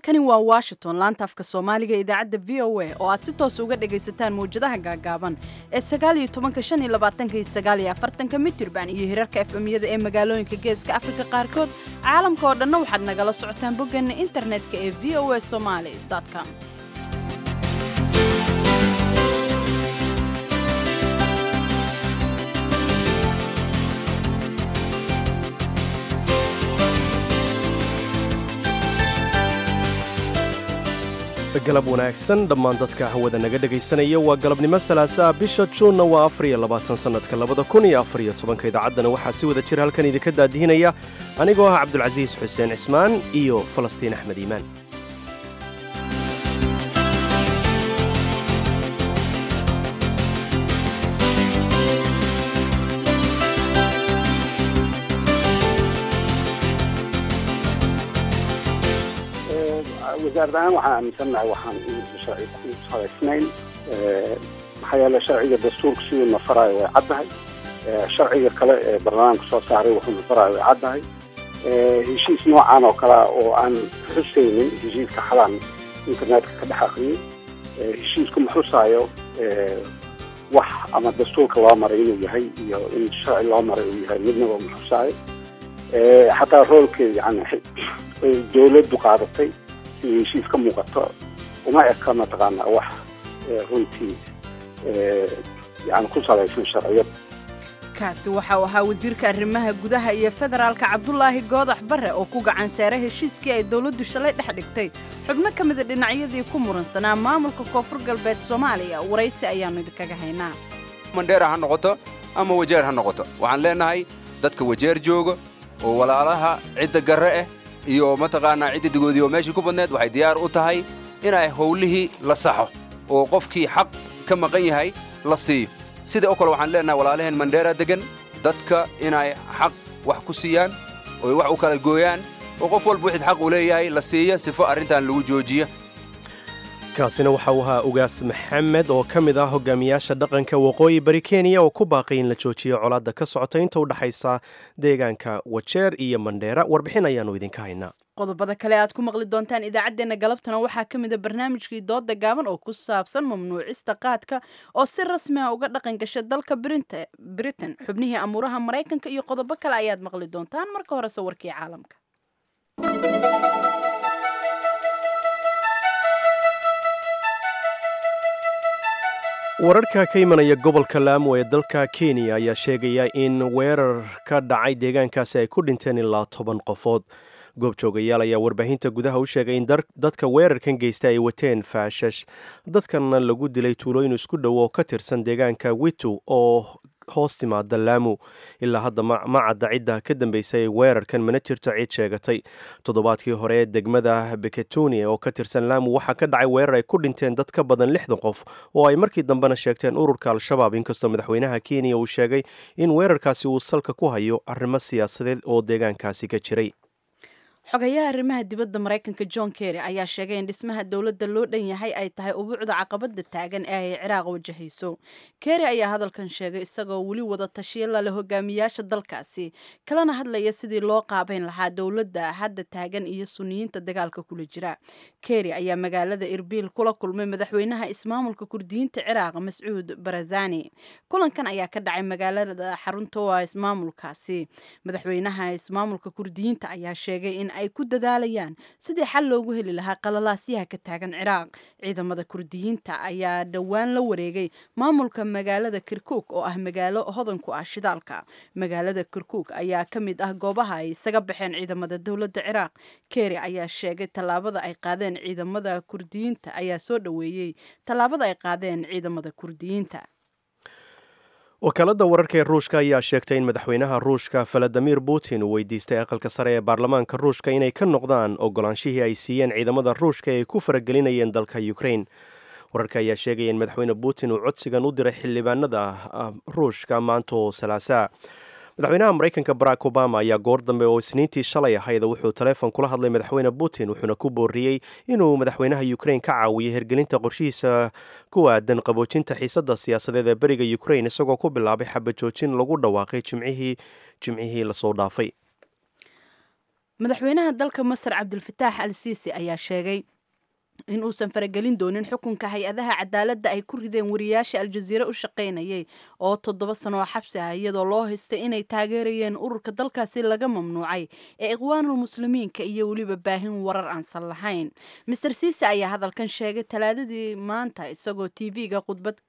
halkani waa Washington laanta afka Soomaaliga idaacadda VOA oo aad si toos uga dhagaysataan muujadaha gaagaaban ee 19:25 mitirban iyo hirarka FM-yada ee magaalooyinka Geeska Afrika qaarkood caalamka oo dhan waxaad nagala socotaan boggeena internetka ee voasomali.com. galab wanaagsan dhammaan dadka hawada naga dhagaysanaya waa galabnimo salaasaa bisha juunna waa 24 sannadka 2014 idaacaddana waxaa si wada jira halkan idinka daadihinaya anigoo ah cabdulcasiis xuseen cismaan iyo falastiin axmed iimaan وزارتنا waxaan aaminsanahay waxaan sharci ku salaysnayn maxaa sharciga dastuurka sidoo ma faray way caddahay sharciga kale ee barnaamijka soo saaray wuxuu faray way caddahay heshiis noocan oo kala oo aan xuseynin heshiiska xalan internetka ka dhaxaqay heshiisku muxuusaayo wax ama dastuurka loo maray inuu yahay iyo in sharci loo maray uu yahay midnaba muxuusaayo xataa roolkeeda yani dawladdu qaadatay heshiis ka muuqato uma eka mataqaana wax runtii yani ku salaysan sharciyad kaasi waxa uu ahaa wasiirka arrimaha gudaha iyo federaalka Cabdullaahi Goodax Barre oo ku gacan saaray heshiiskii ay dawladdu shalay dhex dhigtay xubno ka mid ah dhinacyadii ku muransanaa maamulka koonfur galbeed Soomaaliya waraysi ayaanu idinkaga haynaa Mandheera ha noqoto ama Wajeer ha noqoto waxaan leenahay dadka Wajeer jooga oo walaalaha cid garre ah iyo mataqaana ciidigoodii oo meeshii ku badneed waxay diyaar u tahay inay howlihii la saxo oo qofkii xaq ka maqan yahay la siiyo sidoo kale waxaan leenahay walaalaheen Mandheera degan dadka inay xaq wax ku siiyaan oo wax u kala gooyaan oo qof walba wixii xaq u leeyahay la siiyo sifo arintan lagu joojiyo kaasina waxa uu ahaa ugaas maxamed oo ka mid ah hogaamiyaasha dhaqanka waqooyi bari Kenya oo ku baaqay in la joojiyo colaadda ka socota inta u dhaxaysa deegaanka Wajeer iyo Mandheera warbixin ayaanu idinka haynaa qodobada kale aad ku maqli doontaan idaacadeena galabtana waxaa ka mid ah barnaamijkii dooda gaaban oo ku saabsan mamnuucista qaadka oo si rasmi ah uga dhaqan gashay dalka Britain xubnihii amuuraha Mareykanka iyo qodobo kale ayaad maqli doontaan marka hore sawirkii caalamka wararka ka imanaya gobolka Lamu ee dalka Kenya ayaa sheegaya in weerar ka dhacay deegaankaasi ay ku dhinteen ilaa 10 qofood goobjoogayaal ayaa warbaahinta gudaha u sheegay in dadka weerarkan geystay ay wateen faashash dadkana lagu dilay tuulooyin isku dhow oo ka tirsan deegaanka Witu oo hoos timaada Lamu ilaa hadda ma cadda cidda ka dambeysay weerarkan mana jirto cid sheegatay toddobaadkii hore degmada Beketuni oo ka tirsan Lamu waxa ka dhacay weerar ay ku dhinteen dad ka badan 60 qof oo ay markii dambena sheegteen ururka Al-Shabaab inkastoo madaxweynaha Kenya uu sheegay in weerarkaasi uu salka ku hayo arrimo siyaasadeed oo deegaankaasi ka jiray xogayaha arrimaha dibadda Mareykanka John Kerry ayaa sheegay in dhismaha dawladda loo dhan yahay ay tahay ubuucda caqabada taagan ee ay Ciraaq wajahayso. Kerry ayaa hadalkan sheegay isagoo wali wada tashiyo la hogaamiyaasha dalkaasi kalena hadlaya sidii loo qaabeyn lahaa dawladda hadda taagan iyo Sunniyiinta dagaalka kula jira. Kerry ayaa magaalada Irbil kula kulmay madaxweynaha ismaamulka Kurdiyiinta Ciraaq Mas'uud Barzani. Kulankan ayaa ka dhacay magaalada xarunta waa ismaamulkaasi. Madaxweynaha ismaamulka Kurdiyiinta ayaa sheegay in ay ku dadaalayaan sidii xal loogu heli lahaa qalalaasyaha ka taagan Ciraaq. Ciidamada Kurdiyiinta ayaa dhawaan la wareegay maamulka magaalada Kirkuk oo ah magaalo hodan ku ah shidaalka. Magaalada Kirkuk ayaa ka mid ah goobaha ay isaga baxeen ciidamada dawladda Ciraaq. Kerry ayaa sheegay tallaabada ay qaadeen ciidamada Kurdiyiinta ayaa soo dhaweeyay tallaabada ay qaadeen ciidamada Kurdiyiinta. wakaaladda wararka ee ruushka ayaa sheegtay in madaxweynaha ruushka Vladimir Putin uu weydiistay aqalka sare ee baarlamaanka ruushka inay ka noqdaan ogolaanshihii ay siiyeen ciidamada ruushka ee ku faragelinayeen dalka Ukraine wararka ayaa sheegaya in madaxweyne Putin uu codsigan u diray xildhibaanada ruushka maanta oo Salaasaa madaxweynaha Mareykanka Barack Obama ayaa goor dambe oo Isniintii shalay ahayd wuxuu telefoon kula hadlay madaxweyne Putin wuxuuna ku booriyay inuu madaxweynaha Ukraine ka caawiyo hirgelinta qorshihiisa ku aadan qaboojinta xiisadda siyaasadeed ee bariga Ukraine isagoo ku bilaabay xabad joojin lagu dhawaaqay jimcihii la soo dhaafay madaxweynaha dalka Masar Cabdilfataax al-Siisi ayaa sheegay in uusan faragelin doonin xukunka hay-adaha cadaaladda ay ku rideen wariyaasha Al-Jazeera u shaqaynayay oo 7 sano oo xabsi ah iyadoo loo haystay inay taageerayeen ururka dalkaasi laga mamnuucay ee Ikhwaanul Muslimiinka iyo waliba baahin warar aan sal lahayn. Mr. Siisi ayaa hadalkan sheegay Talaadadii maanta isagoo TV-ga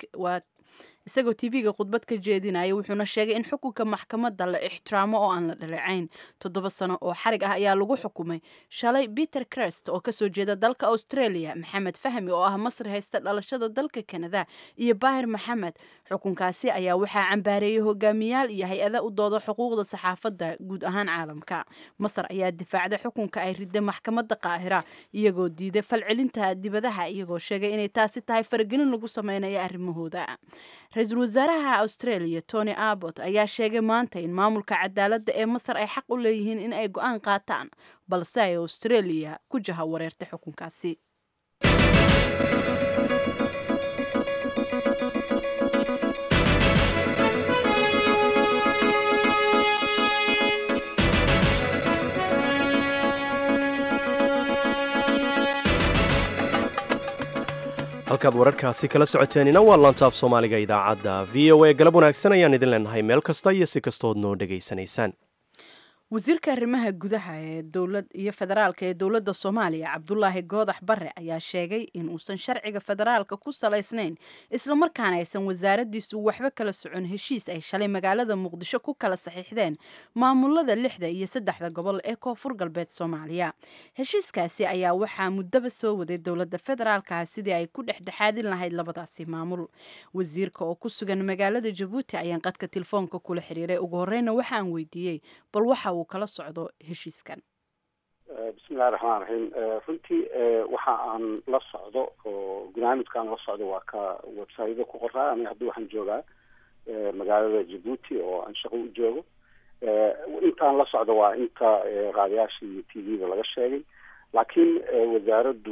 khudbad ka jeedinaya wuxuuna sheegay in xukunka maxkamadda la ixtiraamo oo aan la dhaleecayn. 7 sano oo xarig ah ayaa lagu xukumay shalay Peter Crest oo kasoo jeeda dalka Australia, Maxamed Fahmi oo ah Masri haysta dhalashada dalka Canada iyo Baahir Maxamed. Xukunkaasi ayaa waxaa cambaareeyay hogaamiyaal iyo hay-ada u dooda xuquuqda saxaafadda guud ahaan caalamka. Masar ayaa difaacday xukunka ay riday maxkamadda Qaahira iyagoo diiday falcelinta dibadaha iyagoo sheegay inay taasi tahay faragelin lagu sameynayo arrimahooda. Ra-iisul wasaaraha Australia Tony Abbott ayaa sheegay maanta in maamulka cadaaladda ee Masar ay xaq u leeyihiin in ay go'aan qaataan balse ay Australia ku jaha wareertay xukunkaasi. halkaad wararkaasi kala socoteenina waa laantaaf soomaaliga idaacadda VOA. galab wanaagsan ayaan idin leenahay meel kasta iyo si kastood noo dhegaysanaysaan. wasiirka arrimaha gudaha ee iyo federaalka ee dowladda Soomaaliya Cabdullaahi Goodax Barre ayaa sheegay in uusan sharciga federaalka ku salaysnayn isla markaana aysan wasaaraddiisu waxba kala socon heshiis ay shalay magaalada Muqdisho ku kala saxiixdeen maamulada 6 iyo 3 gobol ee Koonfur Galbeed Soomaaliya. Heshiiskaasi ayaa waxaa muddaba soo waday dowladda federaalka sidii ay ku dhexdhexaadin lahayd labadaasi maamul. Wasiirka oo ku sugan magaalada Jabuuti ayaan qadka telefoonka kula xiriiray ugu horreynna waxaan weydiiyey bal waxa kala socdo heshiiskan. bismillahi raxmaan raxiim. runtii waxa aan la socdo oo barnaamijkaan la socdo waa ka website ku qoraa aniga hadda waxaan joogaa magaalada Jabuuti oo aan shaqo u joogo. intaan la socdo waa inta raadiyaasha iyo TV-da laga sheegay laakiin wasaaraddu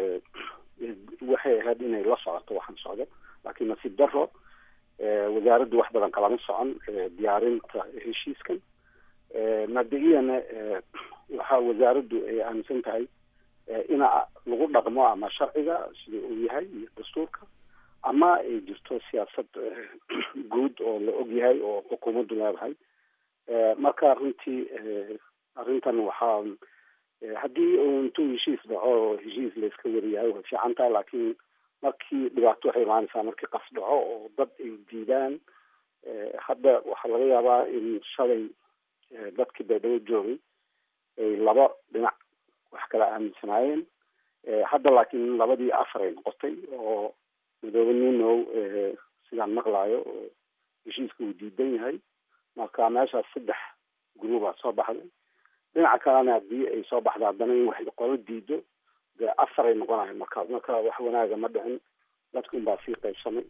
waxay ahayd inay la socoto waxaan socdo laakiin nasiib darro wasaaraddu wax badan kalama socon diyaarinta heshiiskan. mabda'iyana waxaa wasaaraddu ay aaminsan tahay ina lagu dhaqmo ama sharciga sida uu yahay iyo dastuurka ama ay jirto siyaasad guud oo la og yahay oo xukuumaddu leedahay. marka runtii arrintan waxaa haddii intuu heshiis dhaco heshiis la iska wariyahay way fiican tahay laakiin markii dhibaato waxay imaanaysaa markii qas dhaco oo dad ay diidaan. hadda waxaa laga yaabaa in shalay dadkii baydhabo joogay ay laba dhinac wax kala aaminsanaayeen. hadda laakiin labadii afar ay noqotay oo madoobe ninow sidaan maqlaayo oo heshiiska uu diidan yahay. marka meeshaas 3 gruubaa soo baxday. dhinaca kalena haddii ay soo baxda haddana in wax qolo diido dee 4 ay noqonayo marka wax wanaaga ma dhicin dadku unbaa sii qaybsamay.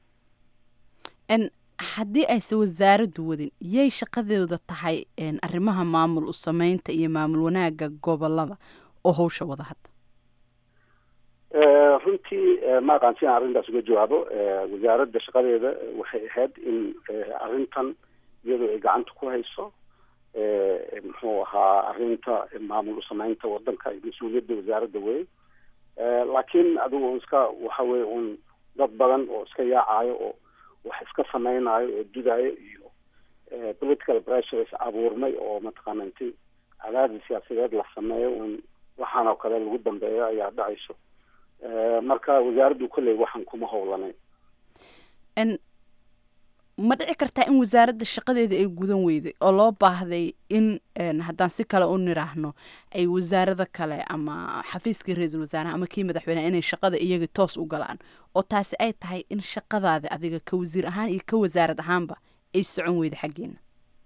haddii aysan wasaaraddu wadin yay shaqadeeda tahay arrimaha maamul u samaynta iyo maamul wanaagga gobolada oo hawsha wada hadda. runtii ma aqaan si aan arrintaas uga jawaabo. wasaaradda shaqadeeda waxay ahayd in arrintan iyadoo ay gacanta ku hayso muxuu ahaa arrinta maamul u samaynta wadanka iyo mas-uuliyadda wasaaradda wey. laakiin adigu iska waxa weye un dad badan oo iska yaacayo oo wax iska samaynayo oo dudayo iyo political pressures abuurmay oo mataqaana intii cadaadis siyaasadeed la sameeyo un waxaan oo kale lagu dambeeyo ayaa dhacayso. marka wasaaraddu kolley waxaan kuma howlanayn. ma dhici kartaa in wasaaradda shaqadeeda ay gudan weyday oo loo baahday in haddaan si kale u niraahno ay wasaarada kale ama xafiiskii ra-iisul wasaaraha ama kii madaxweyneha inay shaqada iyaga toos u galaan oo taasi ay tahay in shaqadaada adiga ka wasiir ahaan iyo ka wasaarad ahaanba ay socon weyda xaggeena?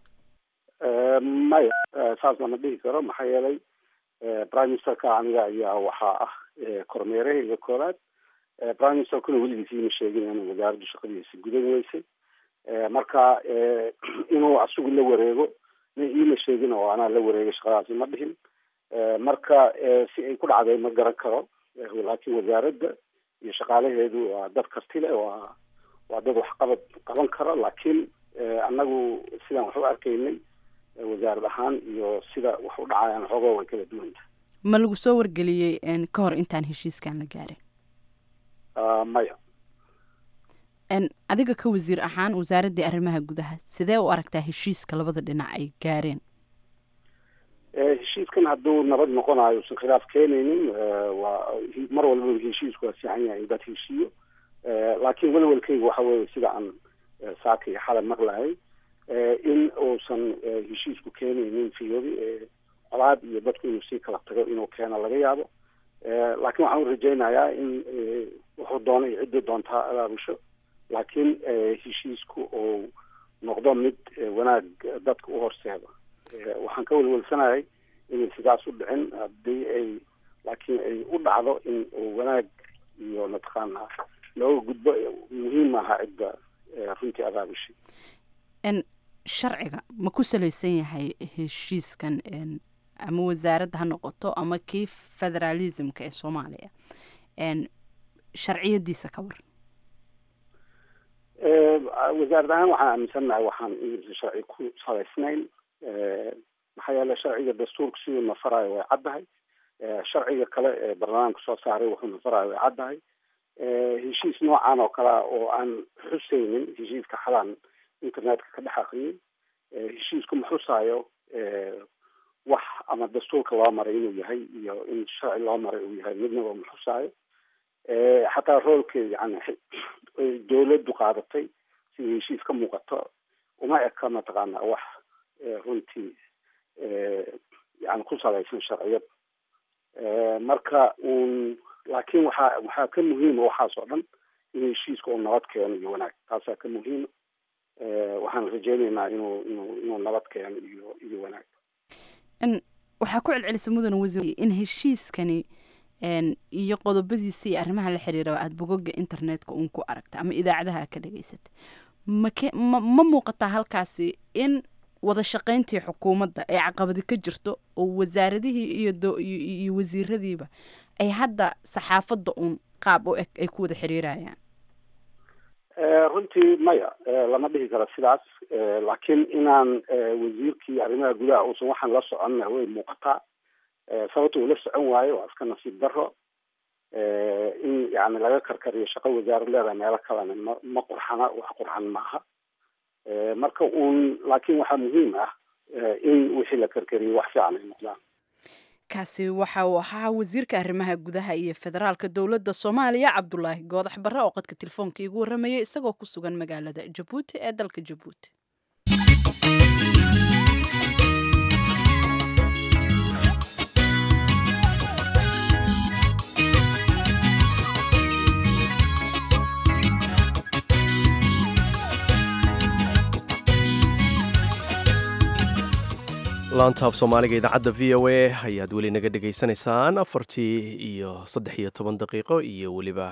maya saas lama dhihi karo maxaa yeelay prime ministerka aniga ayaa waxaa ah kormeerahayga koowaad. prime ministerkuna weligiis iima sheegin in wasaaraddu shaqadiisa gudan weysay. marka inuu asigu la wareego iima sheegin oo anaa la wareegay shaqadaasi ma dhihin. marka si ay ku dhacday ma garan karo laakiin wasaaradda iyo shaqaalaheedu waa dad karti leh waa dad waxqabad qaban kara laakiin annagu sidaan wax u arkaynay wasaarad ahaan iyo sida wax u dhacayaan xoogoo way kala duwanta. ma lagu soo wargeliyey ka hor intaan heshiiskan la gaarin? maya. adiga ka wasiir ahaan wasaaraddii arrimaha gudaha sidee u aragtaa heshiiska labada dhinac ay gaareen? heshiiskan hadduu nabad noqonayo usan khilaaf keenaynin waa mar walba heshiisku waa fiican yahay in dad heshiiyo, laakiin welwelkayga waxa weeye sida aan saaka iyo xalay maqlahay in uusan heshiisku keenaynin fiyoodi colaad iyo dadku inuu sii kala tago inuu keeno laga yaabo, laakiin waxaan u rajaynayaa in wuxuu doono iyo ciddii doontaa abaabusho, laakiin heshiisku uu noqdo mid wanaag dadka u horseeda. waxaan ka welwelsanahay inay sidaas u dhicin haddii ay laakiin ay u dhacdo in uu wanaag iyo mataqaanaa looga gudbo muhiim aha cidda runtii abaabushay. sharciga ma ku salaysan yahay heshiiskan ama wasaaradda ha noqoto ama kii federalismka ee soomaaliya sharciyadiisa ka waran? wasaarad ahaan waxaan aaminsannahay waxaan in sharci ku salaysnayn, maxaa yeele sharciga dastuurka siduu nafarayo way caddahay, sharciga kale ee baarlamaanka soo saaray wuxuu nafarayo way caddahay. heshiis noocan oo kale oo aan xusaynin heshiiska xalaan internetka ka dhex aqriyay, heshiisku ma xusaayo wax ama dastuurka loo maray inuu yahay iyo in sharci loo maray uu yahay, midnaba ma xusaayo. xataa roolka yani dawladdu qaadatay sida heshiis ka muuqato uma eka mataqaana wax runtii yani ku salaysan sharciyad. marka laakiin waxaa ka muhiima waxaas oo dhan in heshiiska uu nabad keeno iyo wanaag, taasaa ka muhiima. waxaan rajaynaynaa inuu nabad keeno iyo wanaag. waxaa ku celcelisa mudane wasiir in heshiiskani iyo qodobadiisa iyo arrimaha la xiriira aada bogoga internetka uun ku aragta ama idaacadaha ka dhageysata, ma muuqataa halkaasi in wada shaqayntii xukuumadda ay caqabadi ka jirto oo wasaaradihii iyo wasiiradiiba ay hadda saxaafadda uun qaab u eg ay ku wada xiriirayaan? runtii maya, lama dhihi karo sidaas, laakiin inaan wasiirkii arrimaha gudaha uusan waxaan la soconna way muuqataa. sababta uu la socon waayo waa iska nasiib daro. in yani laga karkariyo shaqo wasaarad leedahay meelo kalena ma qurxana, wax qurxan maaha. marka laakiin waxaa muhiim ah in wixii la karkariyo wax fiican ay noqdaan. kaasi waxa uu ahaa wasiirka arrimaha gudaha iyo federaalka dowladda soomaaliya cabdulaahi goodax barre oo qadka telefoonka igu warramayay isagoo ku sugan magaalada jabuuti ee dalka jabuuti. laanta af soomaaliga idaacadda v o a ayaad weli naga dhegaysanaysaan 4:13 daqiiqo iyo weliba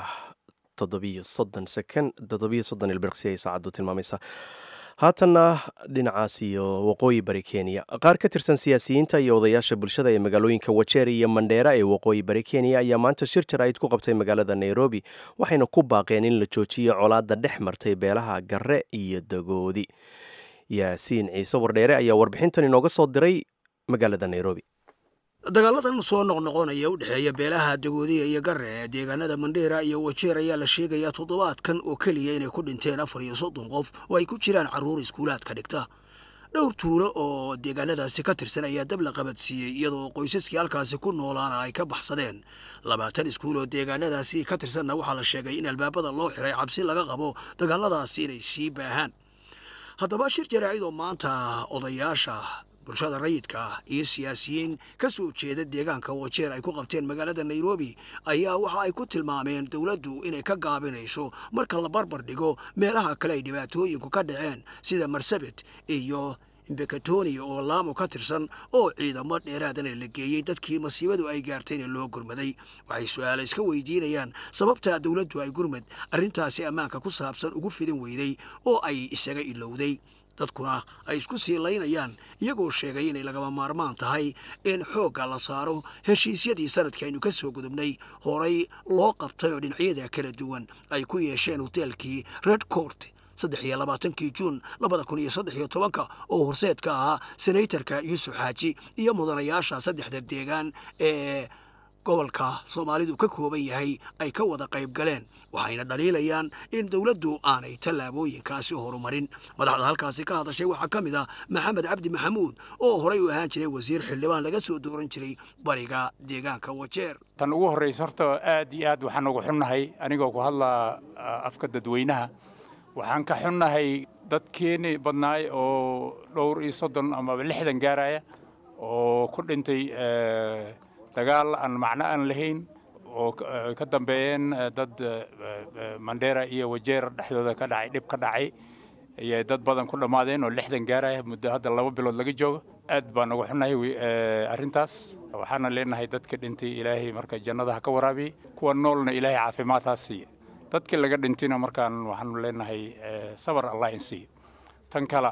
7:30 ilbirqsi ay saacaddu tilmaamaysa. haatanna dhinacaas iyo waqooyi bari kenya, qaar ka tirsan siyaasiyiinta iyo odayaasha bulshada ee magaalooyinka wajeer iyo mandheera ee waqooyi bari kenya ayaa maanta shir jaraa'id ku qabtay magaalada nairobi, waxayna ku baaqeen in la joojiyo colaadda dhex martay beelaha garre iyo dagoodi. yaasiin ciise wardheere ayaa warbixintan inooga soo diray magaalada nairobi. dagaaladan soo noqnoqonaya u dhexeeya beelaha dagoodiya iyo garre ee deegaanada mandheera iyo wajeer ayaa la sheegayaa toddobaadkan oo keliya inay ku dhinteen 34 qof oo ay ku jiraan carruur iskuulaadka dhigta. dhowr tuulo oo deegaanadaasi ka tirsan ayaa dab la qabadsiiyey iyadoo qoysaskii halkaasi ku noolaana ay ka baxsadeen. 20 iskuul oo deegaanadaasi ka tirsanna waxaa la sheegay in albaabada loo xiray cabsi laga qabo dagaaladaasi inay sii baahaan. haddaba shir jaraa'id oo maanta odayaasha bulshada rayidka iyo siyaasiyiin ka soo jeeda deegaanka wajeer ay ku qabteen magaalada nairobi ayaa waxa ay ku tilmaameen dowladdu inay ka gaabinayso marka la barbar dhigo meelaha kale ay dhibaatooyinku ka dhaceen sida marsabit iyo imbekatoni oo laamo ka tirsan oo ciidamo dheeraadana la geeyey dadkii masiibadu ay gaartayna loo gurmaday. waxay su-aalo iska weydiinayaan sababta dowladdu ay gurmad arrintaasi ammaanka ku saabsan ugu fidin weyday oo ay isaga ilowday. dadkuna ay isku sii laynayaan iyagoo sheegay inay lagama maarmaan tahay in xoogga la saaro heshiisyadii sanadkii aynu ka soo gudubnay horay loo qabtay oo dhinacyada kala duwan ay ku yeesheen hoteelkii red court 23 juun 2013 oo horseed ka ahaa senatorka Yuusuf Xaaji iyo mudanayaasha saddexda deegaan ee gobolka Soomaalidu ka kooban yahay ay ka wada qayb galeen waxayna dhaliilayaan in dawladdu aanay tallaabooyinkaasi horumarin madaxda halkaasi ka hadashay waxa kamid ah Maxamed Cabdi Maxamuud oo horay u ahaan jiray wasiir xildhibaan laga soo dooran jiray bariga deegaanka Wajeer tan ugu horeysa horta aad iyo aad waxaan ugu xunnahay anigoo ku hadla afka dadweynaha waxaan ka xunnahay dadkeeni badnaay oo dhowr iyo 30 ama 60 gaaraya oo ku dhintay dagaal aan macno aan lahayn oo ka dambeeyeen dad Mandera iyo Wajeer dhexdooda ka dhacay dib ka dhacay ay dad badan ku dhamaadeen oo 60 gaaraya muddo hadda 2 bilood laga joogo aad baan ugu xunahay arintaas waxaana leenahay dadka dhintay Ilaahay marka jannada ka waraabi kuwa noolna Ilaahay caafimaad ha siiyo dadka laga dhintayna markaan waxaan leenahay sabar Allah insi tan kala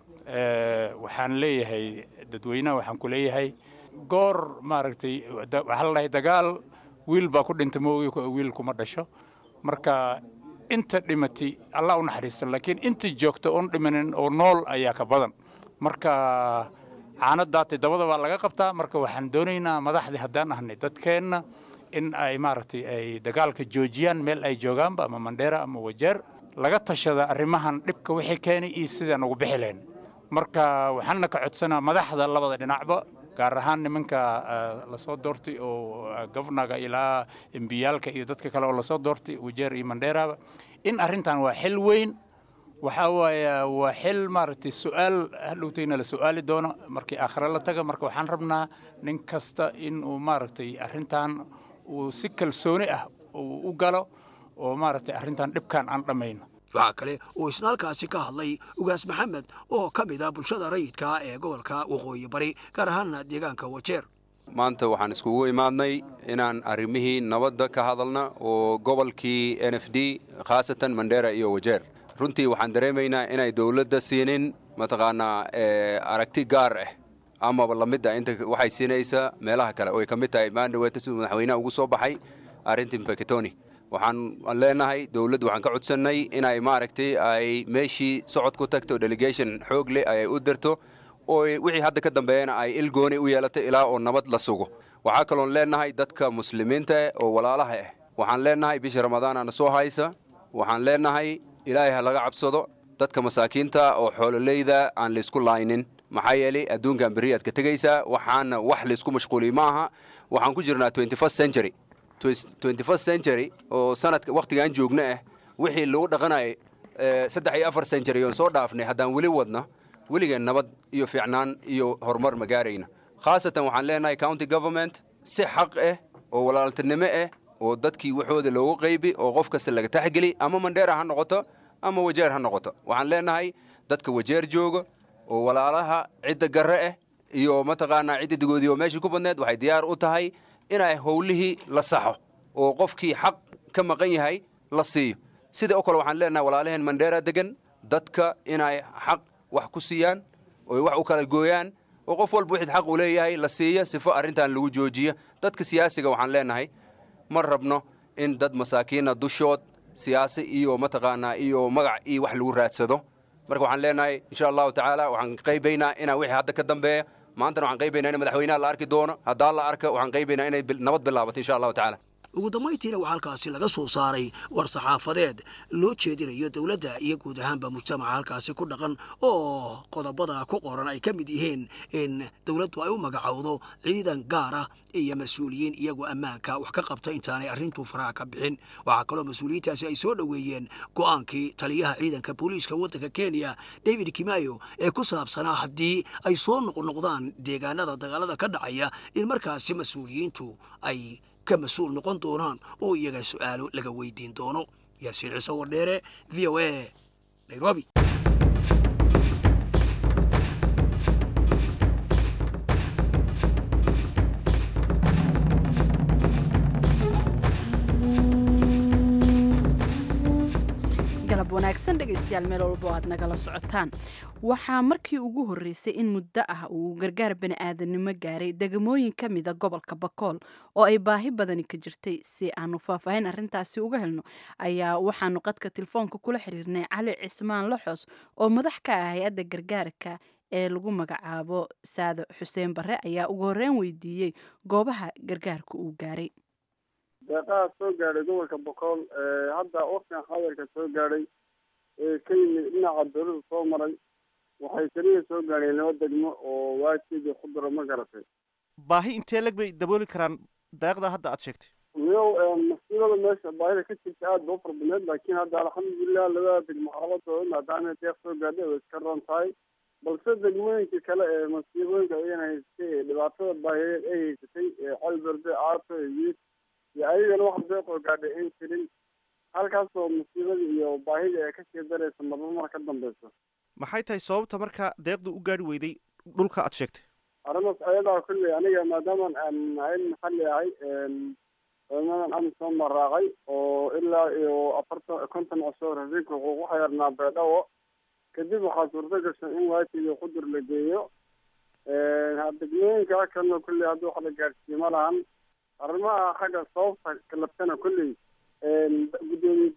waxaan leeyahay dadweynaha waxaan ku leeyahay goor maaragtay waxa la dagaal wiil baa ku dhintay moogi wiil kuma dhasho marka inta dhimati Allah u naxariisto laakiin inta joogto oo dhimanin oo nool ayaa ka badan marka caanadaati dabada waa laga qabtaa marka waxaan doonaynaa madaxda haddaan ahnay dadkeena in ay maaragtay ay dagaalka joojiyaan meel ay joogaan ama Mandera ama Wajeer laga tashada arrimahan dhibka wixii keenay iyo sidaan ugu bixi lahayn marka waxaan ka codsanaa madaxda labada dhinacba gaar ahaan nimanka la soo doortay oo governorka ilaa MPyalka iyo dadka kale oo la soo doortay Wajeer iyo Mandera in arrintan waa xil weyn waxa waa xil maaragtay su'aal hadhowtayna la su'aali doono markii aakhira la taga marka waxaan rabnaa nin kasta in uu maaragtay arrintan uu si kalsooni ah u galo oo maaragtay arrintan dhibkan aan dhamayno waxa kale oo isna halkaasi ka hadlay ugaas Maxamed oo kamid ah bulshada rayidka ee gobolka Waqooyi Bari gaar ahaan deegaanka Wajeer maanta waxaan iskugu imaadnay inaan arrimihii nabadda ka hadalna oo gobolkii NFD khaasatan Mandera iyo Wajeer runtii waxaan dareemaynaa inay dawladda siinin mataqaanaa aragti gaar ah ama lamida inta waxay siinaysaa meelaha kale oo ay kamid tahay maandhaweeta sidoo madaxweynaha ugu soo baxay arrintii Mpeketoni waxaan leenahay dawladdu waxaan ka codsanay inay maaragtay ay meeshii socod ku tagto delegation xoog leh ay u dirto oo wixii hadda ka dambeeyana ay ilgooni u yeelato ilaa oo nabad la sugo waxa kale oo leenahay dadka muslimiinta oo walaalaha ah waxaan leenahay bisha Ramadaan aan soo haysa waxaan leenahay Ilaahay laga cabsado dadka masaakiinta oo xoololeyda aan la isku laaynin maxaa yeelay adduunkan bariyaad ka tagaysa waxaana wax la isku mashquuli maaha waxaan ku jirnaa 21st century oo sanadka waqtigan joogna ah wixii lagu dhaqanay 3-4 century oo soo dhaafnay hadaan wali wadna waliga nabad iyo fiicnaan iyo horumar ma gaarayna khaasatan waxaan leenahay county government si xaq ah oo walaaltinimo ah oo dadkii waxooda loogu qaybi oo qof kasta laga taxgeli ama Mandera ha noqoto ama Wajeer ha noqoto waxaan leenahay dadka Wajeer jooga oo walaalaha cid garre ah iyo mataqaana cid digoodiyo meeshii ku badneed waxay diyaar u tahay inay howlihii la saxo oo qofkii xaq ka maqan yahay la siiyo sida oo kale waxaan leenahay walaalaheen Mandera degan dadka inay xaq wax ku siiyaan oo wax u kala gooyaan oo qof walba wixii xaq u leeyahay la siiyo sifo arrintan lagu joojiyo dadka siyaasiga waxaan leenahay ma rabno in dad masaakiina dushood siyaasi iyo mataqaana iyo magac iyo wax lagu raadsado marka waxaan leenahay insha Allah taala waxaan qaybaynaa inaan wixii hadda ka dambeeyo maanta waxaan qaybaynaa in madaxweynaha la arki doono haddii la arko waxaan qaybaynaa inay nabad bilaabato insha Allah taala ugu dambeyntiina waxaa halkaasi laga soo saaray war saxaafadeed loo jeedinayo dawladda iyo guud ahaanba mujtamaca halkaasi ku dhaqan oo qodobada ku qoran ay ka mid yihiin in dawladdu ay u magacowdo ciidan gaar ah iyo mas'uuliyiin iyagu ammaanka wax ka qabta intaanay arrintu faraha ka bixin waxaa kaloo mas'uuliyiintaasi ay soo dhoweeyeen go'aankii taliyaha ciidanka booliiska waddanka Kenya David Kimayo ee ku saabsanaa haddii ay soo noqnoqdaan deegaanada dagaalada ka dhacaya in markaasi mas'uuliyiintu ay ka mas'uul noqon doonaan oo iyaga su'aalo laga weydiin doono Yaasiin Ciise Wardheere VOA Nairobi wanaagsan dhegaystayaal meel walbo aad nagala socotaan waxaa markii ugu horreysay in muddo ah uu gargaar bani'aadanimo gaaray degmooyin ka mida gobolka bakool oo ay baahi badani ka jirtay si aanu faahfaahin arrintaasi uga helno ayaa waxaanu qadka telefoonka kula xiriirnay cali cismaan laxoos oo madax ka ah hay-adda gargaarka ee lagu magacaabo saado xuseen barre ayaa ugu horreyn weydiiyey goobaha gargaarka uu gaaray deeqaha soo gaadhay gobolka bokool hadda waqtigan xadarka soo gaadhay ka yimid dhinaca dowladda soo maray waxay keliya soo gaadheen 2 degmo oo waajid ku daro ma garatay baahi intee lag bay dabooli karaan deeqda hadda aad sheegtay miyow masiibada meesha baahida ka jirta aada buu farbaneed laakiin hadda alxamdulilah 2 degmo xaaladooda maadaama deeq soo gaadhay way iska roon tahay balse degmooyinka kale ee masiibooyinka ayana haystay dhibaatada baahiyeed ay haysatay colberde aato iyo ayagana waxa deeqoo gaadhay in jirin halkaasoo musiibada iyo baahida ay kasii daraysa marba mar ka dambeyso maxay tahay sababta marka deeqdu u gaari weyday dhulka aad sheegtay arrimaas ayadaa kulley aniga maadaaman aan hayn maxalli ahay ciidamadan amisom ma raacay oo ilaa iyo 50 cusub rafiinka wuxuu ku xayarnaa beedhawo kadib waxaa suurto gashay in waajid qudur la geeyo degmooyinka kalena kulley hadda wax la gaadhsiiye ma lahan arrimaha xagga sababta kalabtana kulley gudoomiye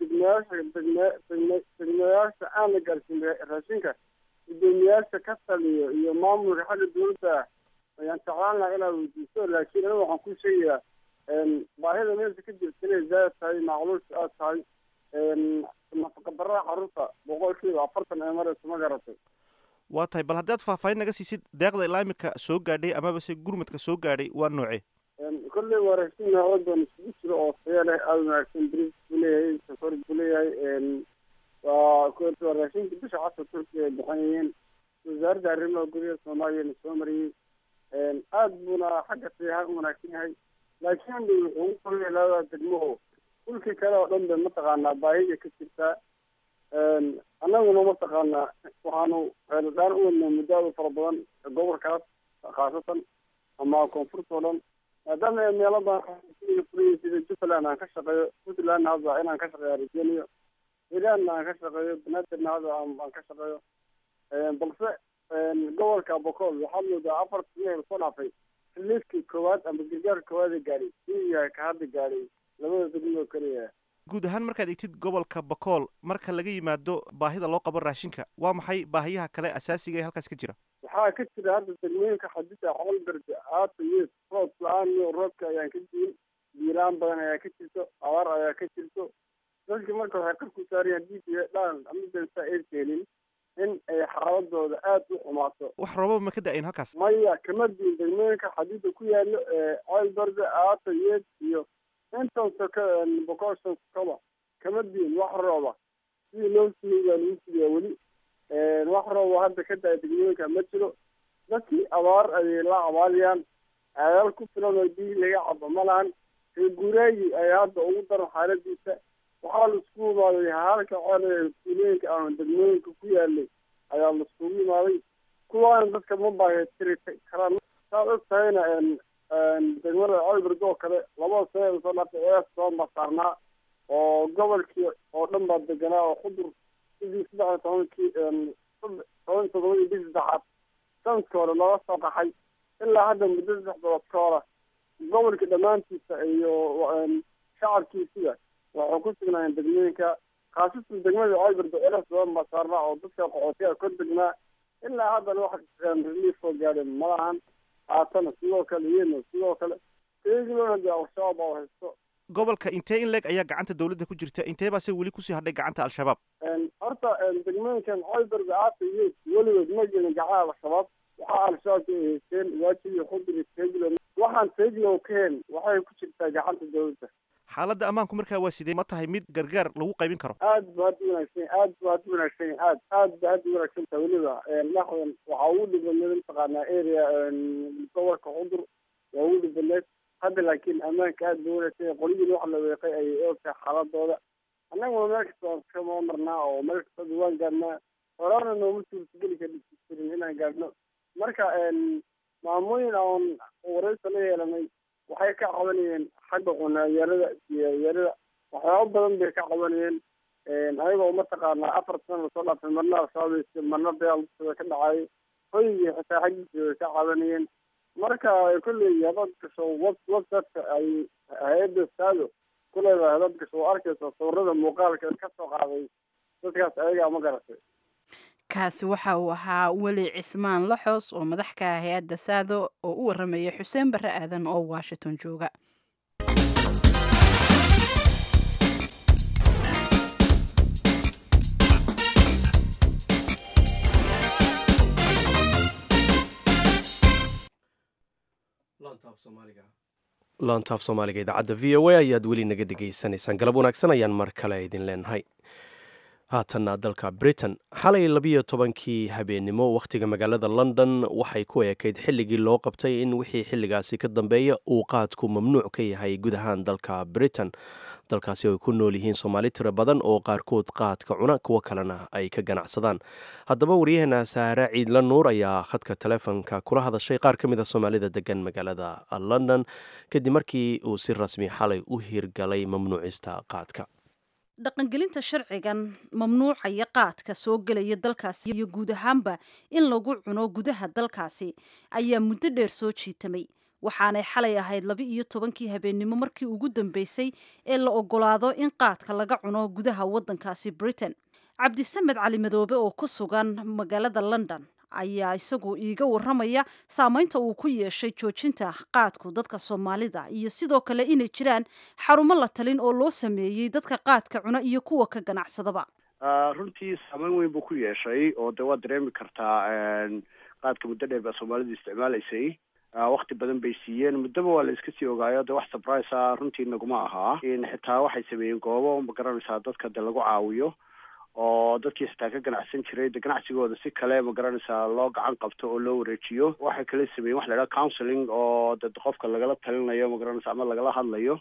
degmayaasha aan la gaarsiin raashinka gudoomiyaasha ka taliyo iyo maamulka xagga dowladda ayaan jeclaan lahaa inaad weydiiso laakiin aniga waxaan ku sheegayaa baahida meesha ka jirta inay zaad tahay macluusha aad tahay nafaqa darada carruurta 40% ee maraysa ma garatay waa tahay bal haddaad faahfaahin naga siisid deeqda ilaa imika soo gaadhay amaba se gurmadka soo gaadhay waa noocee kolley waa raashin noocodan isugu jiro oo tayo leh aada wanaagsan bris buu leeyahay safar buu leeyahay waa raashinka bisha casar turkiga ay bixan yihiin wasaaradda arrimaha gudaha soomaaliyana soo mariyey aada buuna xagga tayaha u wanaagsan yahay laakiin wuxuu u qoraya 2 degmo dhulkii kale oo dhan bay mataqaanaa baahida ka jirtaa annaguna mataqaanaa waxaanu dhaan u wadnay muddo aada fara badan gobolkaas khaasatan ama koonfurta oo dhan maadaama meelo badan sida jubbaland aan ka shaqeeyo puntland hadda inaan ka shaqeeyo argeniyo hiilaanna aan ka shaqeeyo banaadirna hadda aan ka shaqeeyo balse gobolka bokool waxaa moodaa 4 sano soo dhaafay xiliidkii koowaad ama gargaar koowaad ee gaadhay inuu yahay ka hadda gaadhay 2 degmo keliya guud ahaan markaad egtid gobolka bakool marka laga yimaado baahida loo qabo raashinka waa maxay baahiyaha kale asaasiga ee halkaas ka jira waxaa ka jira hadda degmooyinka xadida colberde aato iyo roob la-aan iyo roobka ayaan ka jirin biiraan badan ayaa ka jirto abaar ayaa ka jirto dadki marka waxay qarku saarayaan diidiya dhaan amidansa ay keenin in ay xaaladooda aada u xumaato wax roobaba ma ka da-ayn halkaas maya kama diin degmooyinka xadida ku yaalo colberde aato yeed iyo intaasoo ka boqoshan kaba kama diin wax rooba sidii loo siiyey baa lagu siyaa weli wax rooba hadda ka da-a degmooyinka ma jiro dadkii abaar ayay la abaaliyaan aadaal ku filan oo biyi laga cabo ma lahan guuraayi ayaa hadda ugu daran xaaladiisa waxaa laisku imaaday halka ceel tuulooyinka ama degmooyinka ku yaalay ayaa laiskugu imaaday kuwaana dadka ma baahi tiri karaan saad og tahayna degmada colberd oo kale 2 sano soo dhaafay ee soo masaarnaa oo gobolkii oo dhan baa deganaa oo qudur sidii 17 bishii saddexaad sanadka hore looga soo qaxay ilaa hadda muddo 3 bilood ka hora gobolka dhammaantiisa iyo shacabkiisiga waxay ku sugnaayeen degmooyinka khaasatan degmada colberd ee soo masaarnaa oo dadka qaxootiga kor degnaa ilaa haddana wax relief oo gaadheen ma lahan haatana sidoo kale iyana sidoo kale teegilona dee al-shabaab oo haysto gobolka intee in leeg ayaa gacanta dawladda ku jirta intee baase weli kusii hadhay gacanta al-shabaab horta degmooyinkan colberd aata iyo weligood ma jirin gacanta al-shabaab waxaa al-shabaabka ay haysteen waajid iyo qudur teegilo waxaan teegilo ka heen waxay ku jirtaa gacanta dawladda xaaladda ammaanku markaa waa sidee ma tahay mid gargaar lagu qaybin karo aad ba hadda wanaagsan aad ba hadda wanaagsan aad ba hadda wanaagsan tahay weliba laxdan waxaa ugu dhibaneed mataqaanaa area gobolka qudur waa ugu dhibaneed hadda laakiin ammaanka aad ba wanaagsan qolyadii wax la weeqay ayay oogtahay xaaladooda annaguna meel kasta waan kama marnaa oo meel kasta waan gaadhnaa horana nooma suurtageli karin inaan gaadhno marka maamooyin aan wareysa la yeelanay waxay ka cabanayeen xagga cunaayarada iyo yarada waxyaabo badan bay ka cabanayeen ayagoo mataqaanaa 4 sano soo dhaafay marna al-shabaab marna dagaalkooda ka dhacay hoygii xitaa xaggiisa way ka cabanayeen marka kulley hadad gasho websiteka ay hay-adda saado ku leedahay hadad gasho oo arkaysa sawirada muuqaalka ka soo qaaday dadkaas ayagaa ma garatay kaasi waxa uu ahaa weli cismaan laxoos oo madax ka ah hay-adda saado oo u warramaya xuseen barre aadan oo washington jooga laantaaf soomaaliga idaacadda v o a ayaad weli naga dhegaysanaysaan galab wanaagsan ayaan mar kale idin leenahay haatanna dalka britain xalay 12kii habeennimo wakhtiga magaalada london waxay ku eekayd xilligii loo qabtay in wixii xilligaasi ka dambeeya uu qaadku mamnuuc ka yahay guud ahaan dalka britain dalkaasi ay ku nool yihiin soomaali tiro badan oo qaarkood qaadka cuna kuwo kalena ay ka ganacsadaan haddaba waryaheena saare ciidla nuur ayaa khadka taleefonka kula hadashay qaar ka mid a soomaalida degan magaalada london kadib markii uu si rasmi xalay u hirgalay mamnuucista qaadka dhaqangelinta sharcigan mamnuucaya qaadka soo gelaya dalkaasi iyo guud ahaanba in lagu cuno gudaha dalkaasi ayaa muddo dheer soo jiitamay waxaanay xalay ahayd 12kii habeennimo markii ugu dambeysay ee la ogolaado in qaadka laga cuno gudaha waddankaasi britain cabdisamed cali madoobe oo ku sugan magaalada london ayaa isagu iiga warramaya saameynta uu ku yeeshay joojinta qaadku dadka soomaalida iyo sidoo kale inay jiraan xarumo la talin oo loo sameeyey dadka qaadka cuna iyo kuwa ka ganacsadaba runtii saameyn weyn buu ku yeeshay oo de waad dareemi kartaa qaadka muddo dheer baa soomaalidu isticmaalaysay wakti badan bay siiyeen muddaba waa la iska sii ogaayo de wax surprise ah runtii naguma ahaa xitaa waxay sameeyeen goobo ma garanaysaa dadka de lagu caawiyo oo dadkii xitaa ka ganacsan jiray de ganacsigooda si kale ma garanaysaa loo gacan qabto oo loo wareejiyo waxay kala sameeyen waxa la idhaha counseling oo de qofka lagala talinayo ma garanaysa ama lagala hadlayo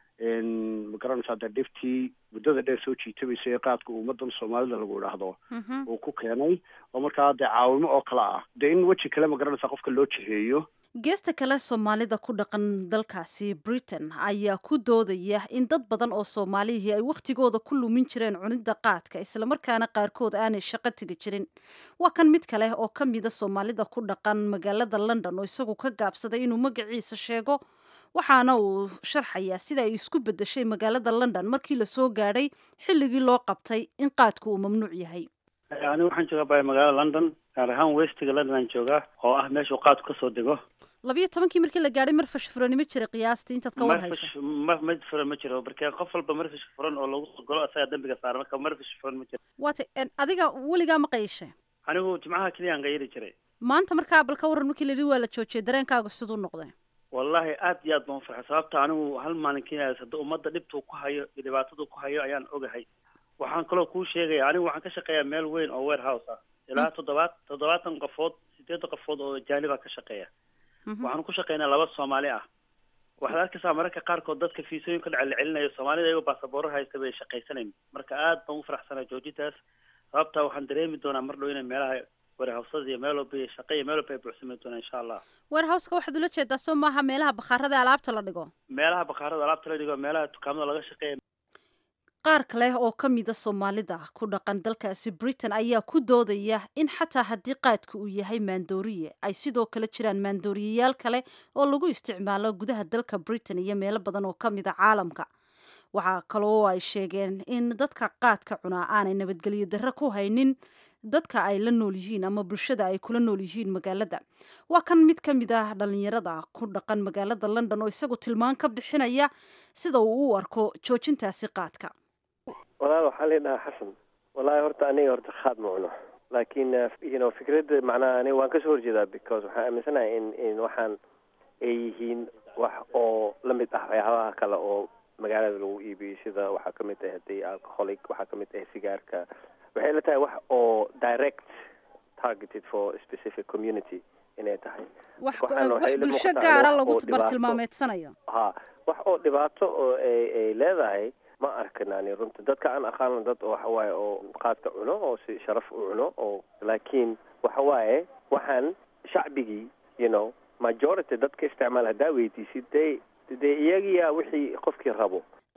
ma garanaysaa de dhiftii muddada dheer soo jiitabaysa ee qaadka ummadan soomaalida lagu idhaahdo uu ku keenay oo markaa dee caawimo oo kale ah de in weji kale ma garanaysaa qofka loo jiheeyo geesta kale soomaalida ku dhaqan dalkaasi britain ayaa ku doodaya in dad badan oo soomaalihii ay wakhtigooda ku lumin jireen cunidda qaadka islamarkaana qaarkood aanay shaqo tegi jirin waa kan mid kale oo ka mida soomaalida ku dhaqan magaalada london oo isagu ka gaabsaday inuu magaciisa sheego waxaana uu sharxayaa sida ay isku beddeshay magaalada london markii lasoo gaadhay xilligii loo qabtay in qaadku uu mamnuuc yahay anigu waxaan joogaa magaalada london gaar ahaan westiga london aan joogaa oo ah meeshuu qaadku kasoo dego 12kii markii la gaadhay marfash furanimo jiray qiyaastii intaad ka war hayso marfash furan ma jiro marka qof walba marfash furan oo lagu golo asaga dambiga saara marka marfash furan ma jiro waata adiga weligaa ma qayishay anigu jimcaha keliya aan qayri jiray maanta markaa bal ka waran markii la yidhi waa la joojiyay dareenkaagu siduu noqday wallahi aad iyo aad baan u farxay sababta anigu hal maalin keenaya hadda ummadda dhibtuu ku hayo iyo dhibaataduu ku hayo ayaan ogahay waxaan kaloo kuu sheegaya anigu waxaan ka shaqeeyaa meel weyn oo warehouse ah ilaa 7 qofood 8 qofood oo jaaniba ka shaqeeya waxaan ku shaqeynaa 2 Soomaali ah waxaad arkaysaa mararka qaarkood dadka fiisooyinka la celcelinayo Soomaalida iyagoo baasaboor haysta bay shaqaysanayaan marka aad baan u faraxsanahay joojintaas sababta waxaan dareemi doonaa mar dhow inay meelaha warehousada iyo meel walba shaqeeya meel walba ay buuxsami doonaan insha Allah warehouseka waxaad ula jeedaa soo maaha meelaha bakhaarada alaabta la dhigo meelaha bakhaarada alaabta la dhigo meelaha dukaamada laga shaqeeyo qaar kale oo ka mida soomaalida ku dhaqan dalkaasi britain ayaa ku doodaya in xataa haddii qaadku uu yahay maandooriye ay sidoo kale jiraan maandooriyayaal kale oo lagu isticmaalo gudaha dalka britain iyo meelo badan oo ka mida caalamka waxaa kaloo ay sheegeen in dadka qaadka cunaa aanay nabadgelyo darro ku haynin dadka ay la nool yihiin ama bulshada ay kula nool yihiin magaalada waa kan mid ka mid ah dhalinyarada ku dhaqan magaalada london oo isagu tilmaan ka bixinaya sida uu u arko joojintaasi qaadka walaal waxaa leedhahaa xasan wallaahi horta aniga horta qaad ma cuno laakiin fikradda macnaha aniga waan kasoo horjeedaa because waxaan aaminsanahay in waxaan ay yihiin wax oo la mid ah waxyaabaha kale oo magaalada lagu iibiyo sida waxaa ka mid ah hadii alcoholic waxaa ka mid ah sigaarka waxay la tahay wax oo direct targeted for a specific community inay tahay wax bulsho gaara lagu bartilmaameedsanayo wax oo dhibaato oo ay leedahay ma arkanani runta dadka aan aqaano dad oo waxa waaye oo qaadka cuno oo si sharaf u cuno oo laakiin waxa waaye waxaan shacbigii majority dadka isticmaal hadaa weydiisid dee iyagiyaa wixii qofkii rabo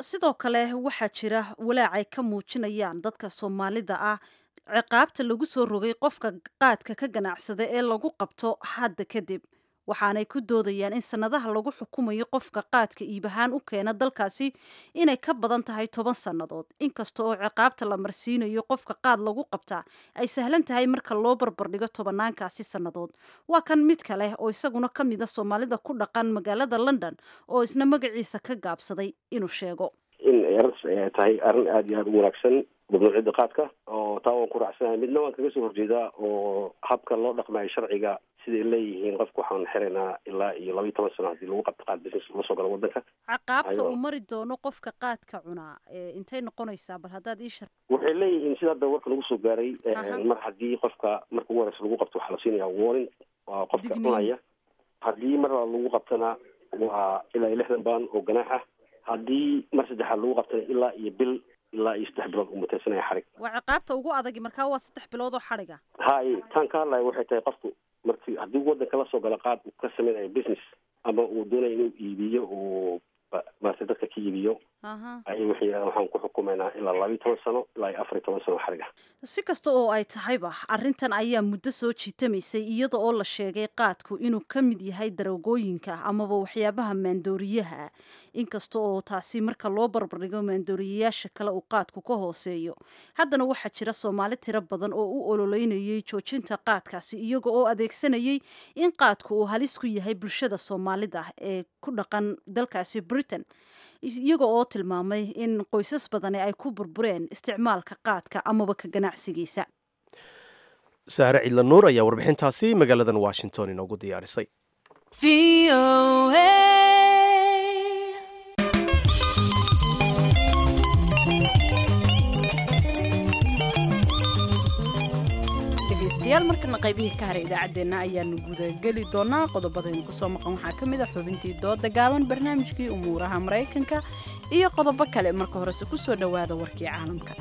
sidoo kale waxaa jira walaac ay ka muujinayaan dadka soomaalida ah ciqaabta lagu soo rogay qofka qaadka ka ganacsada ee lagu qabto hadda kadib waxaanay ku doodayaan in sanadaha lagu xukumayo qofka qaadka iib ahaan u keena dalkaasi inay ka badan tahay 10 sannadood inkasta oo ciqaabta la marsiinayo qofka qaad lagu qabtaa ay sahlan tahay marka loo barbardhigo tobanaankaasi sannadood waa kan mid kale oo isaguna ka mid ah Soomaalida ku dhaqan magaalada London oo isna magaciisa ka gaabsaday inuu sheego in ay tahay arrin aad iyo aad u wanaagsan mamnuuciyadda qaadka oo taa waan ku raacsanahay midna waan kaga soo horjeedaa oo habka loo dhaqmayo sharciga siday leeyihiin qofku waxaan xiraynaa ilaa iyo 12 sano haddii lagu qabto qaad business la soo galo waddanka ciqaabta uu mari doono qofka qaadka cunaa intay noqonaysaa bal haddaad ii shar waxay leeyihiin sida hadda warka lagu soo gaaray mar haddii qofka marka ugu horeysa lagu qabto waxaa la siinayaa warning waa qofka cunaya haddii mar lagu qabtana waa ilaa 60 baan oo ganaax ah haddii mar saddexaad lagu qabtana ilaa iyo bil ilaa iyo 3 bilood uu mutaysanaya xarig waa ciqaabta ugu adag markaa waa 3 bilood oo xariga hay tan ka hadlaya waxay tahay qofku markii haddii waddanka la soo gala qaad uu ka samaynayo business ama uu doonayo inuu iibiyo oo maarta dadka ka iibiyo waxaan ku xukumaynaa ilaa 12 sano ilaa 14 sano xariga si kasta oo ay tahayba arrintan ayaa muddo soo jiitamaysay iyada oo la sheegay qaadku inuu ka mid yahay daroogooyinka amaba waxyaabaha maandooriyaha inkasta oo taasi marka loo barbardhigo maandooriyayaasha kale uu qaadku ka hooseeyo haddana waxaa jira Soomaali tiro badan oo u ololeynayay joojinta qaadkaasi iyaga oo adeegsanayay in qaadku uu halis ku yahay bulshada Soomaalida ee ku dhaqan dalkaasi Britain iyaga oo tilmaamay in qoysas badan ay ku burbureen isticmaalka qaadka amaba ka ganacsigiisa Saare Cidla Nuur ayaa warbixintaasi magaaladan Washington inoogu diyaarisay markana qaybihii ka haray idaacaddeenna ayaanu gudageli doonaa qodobadaynu kusoo maqan waxaa ka mid a xubintii dooda gaaban barnaamijkii umuuraha maraykanka iyo qodobo kale marka horese kusoo dhowaada warkii caalamka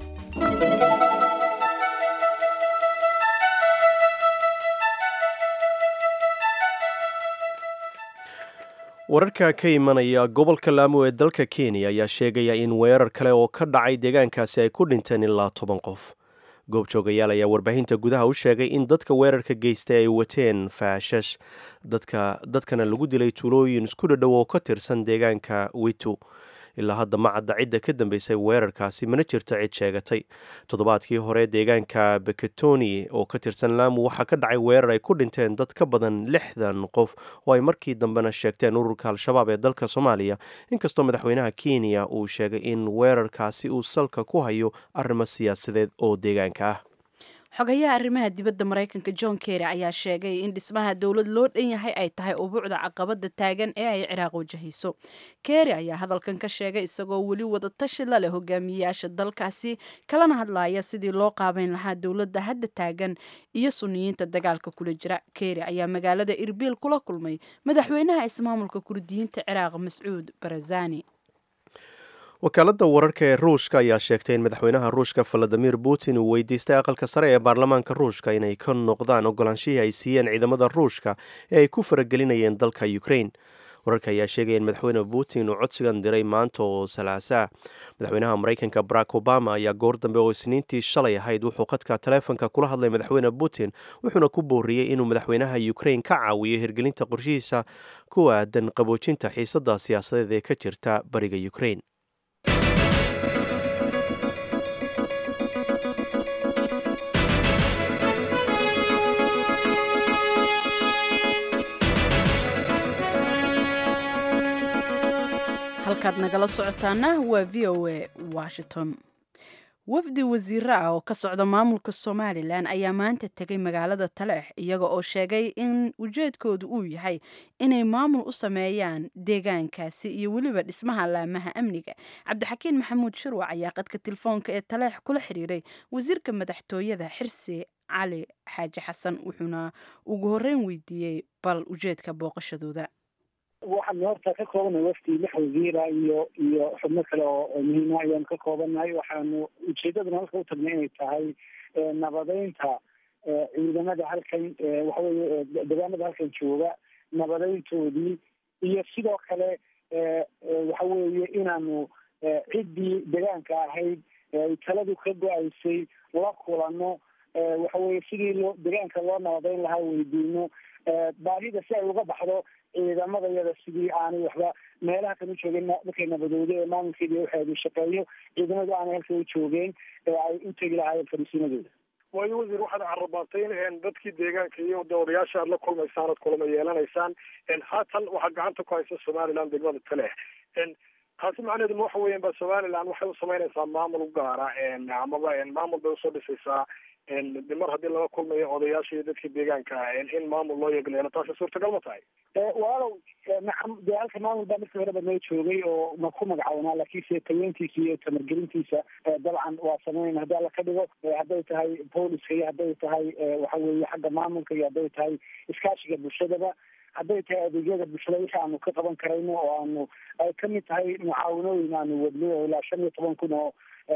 wararka ka imanaya gobolka Lamu ee dalka Kenya ayaa sheegaya in weerar kale oo ka dhacay deegaankaasi ay ku dhinteen ilaa 10 qof goobjoogayaal ayaa warbaahinta gudaha u sheegay in dadka weerarka geystay ay wateen faashash dadkana lagu dilay tuulooyin isku dhadhow oo ka tirsan deegaanka Witu ilaa hadda ma cadda cidda ka dambeysay weerarkaasi mana jirto cid sheegatay toddobaadkii hore deegaanka Beketoni oo ka tirsan Lamu waxaa ka dhacay weerar ay ku dhinteen dad ka badan 60 qof oo ay markii dambena sheegteen ururka Al-Shabaab ee dalka Soomaaliya inkastoo madaxweynaha Kenya uu sheegay in weerarkaasi uu salka ku hayo arrimo siyaasadeed oo deegaanka ah xogayaha arrimaha dibadda Maraykanka John Kerry ayaa sheegay in dhismaha dawlad loo dhan yahay ay tahay ubuucda caqabada taagan ee ay Ciraaq wajahayso. Kerry ayaa hadalkan ka sheegay isagoo weli wada tashi la leh hogaamiyayaasha dalkaasi kalana hadlaya sidii loo qaabeyn lahaa dawladda hadda taagan iyo sunniyiinta dagaalka kula jira. Kerry ayaa magaalada Irbil kula kulmay madaxweynaha ismaamulka Kurdiyiinta Ciraaq Mas'uud Barzani. wakaaladda wararka ee ruushka ayaa sheegtay in madaxweynaha ruushka Vladimir Putin uu weydiistay aqalka sare ee baarlamaanka ruushka inay ka noqdaan ogolaanshihii ay siiyeen ciidamada ruushka ee ay ku faragelinayeen dalka Ukraine wararka ayaa sheegaya in madaxweyne Putin uu codsigan diray maanta oo Salaasaa madaxweynaha Mareykanka Barack Obama ayaa goor dambe oo Isniintii shalay ahayd wuxuu khadka taleefanka kula hadlay madaxweyne Putin wuxuuna ku booriyay inuu madaxweynaha Ukraine ka caawiyo hirgelinta qorshihiisa ku aadan qaboojinta xiisadda siyaasadeed ee ka jirta bariga Ukraine halkaad nagala socotaana waa VOA Washington wafdi wasiiro ah oo ka socda maamulka Somaliland ayaa maanta tegay magaalada Taleex iyaga oo sheegay in ujeedkoodu uu yahay inay maamul u sameeyaan deegaankaasi iyo weliba dhismaha laamaha amniga Cabdixakiin Maxamuud Shirwac ayaa qadka telefoonka ee Taleex kula xiriiray wasiirka madaxtooyada Xirsi Cali Xaaji Xasan wuxuuna ugu horreyn weydiiyey bal ujeedka booqashadooda waxaan horta ka koobanahay wafdi 6 wasiira iyo xubno kale oo muhiim ah ayaan ka koobanahay waxaanu ujeedadana halka u tagnay inay tahay nabadeynta ciidamada halkan waxa weeye deegaanada halkan jooga nabadeyntoodii iyo sidoo kale waxa weeye inaanu ciddii deegaanka ahayd taladu ka go-aysay la kulano waxa weeye sidii deegaanka loo nabadeyn lahaa weydiino baahida si ay uga baxdo ciidamada yada sidii aanay waxba meelaha kan u joogeen markay nabadoodo ee maamulkeedii waxeedu shaqeeyo ciidamadu aanay halka u joogeen ay u tegi lahaayeen fariisiinadooda. waayo wasiir waxaad carrabaatay in dadkii deegaanka iyo odayaasha aad la kulmaysaan ood kulama yeelanaysaan haatan waxaad gacanta ku haysa somaliland degmada taleex taasi macnaheedu ma waxa weeyaan ba somaliland waxay u samaynaysaa maamul u gaara amaba maamul bay usoo dhisaysaa mar haddii laga kulmayo odayaasha iyo dadkii deegaanka in maamul loo yegleelo taasi suurtagal ma tahay walaalow dee halka maamul baa markii horeba noo joogay oo ma ku magacawnaa laakiinse tayeentiisa iyo tamargelintiisa dabcan waa sameyn haddii alla ka dhigo hadday tahay booliska iyo hadday tahay waxa weeye xagga maamulka iyo hadday tahay iskaashiga bulshadaba hadday tahay adeegyada bulshada wixii aanu ka qaban karayno oo aanu ay kamid tahay mucaawinooyin aanu wadno oo ilaa 15 kun oo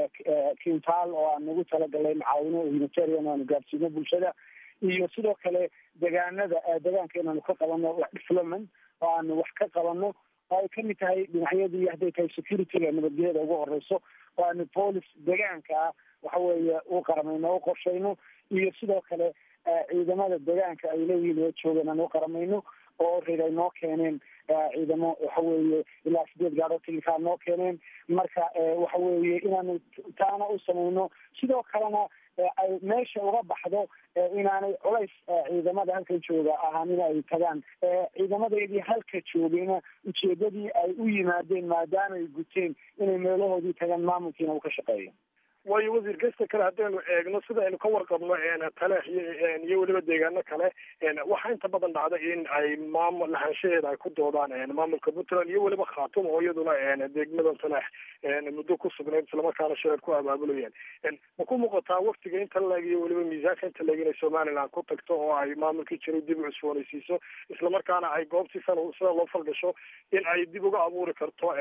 kintaal oo aan ugu talagalay mucaawino humanitarian aanu gaarsiino bulshada iyo sidoo kale deegaanka inaanu ka qabano wax development oo aanu wax ka qabano oo ay kamid tahay dhinacyadii hadday tahay securityga nabadgelyada ugu horeyso oo aanu police deegaanka waxa weeye u qaramayno u qorshayno iyo sidoo kale ciidamada deegaanka ay leeyihiin oo joogan aan u qaramayno oo reer ay noo keeneen ciidamo waxa weeye ilaa 8 gaar oo tilkaa noo keeneen marka waxa weeye inaanu taana u samayno sidoo kalena ay meesha uga baxdo inaanay culays ciidamada halka jooga ahaanin ay tagaan ciidamadeedii halka joogayna ujeedadii ay u yimaadeen maadaama ay guteen inay meelahoodii tagaan maamulkiina uu ka shaqeeyo waayo wasiir gesta kale haddaynu eegno sida aynu ka warqabno taleex iyo weliba deegaano kale waxaa inta badan dhacda in ay maamul lahaanshaheeda ay ku doodaan maamulka puntland iyo weliba khaatuma oo iyaduna degmadan taleex muddo ku sugnayd islamarkaana shacir ku abaabulayeen ma ku muuqataa waktiga inta laeg iyo weliba miisaanka inta leeg inay somaliland ku tagto oo ay maamulkii jiray dib u cusboonaysiiso islamarkaana ay goobtii sida loo falgasho in ay dib uga abuuri karto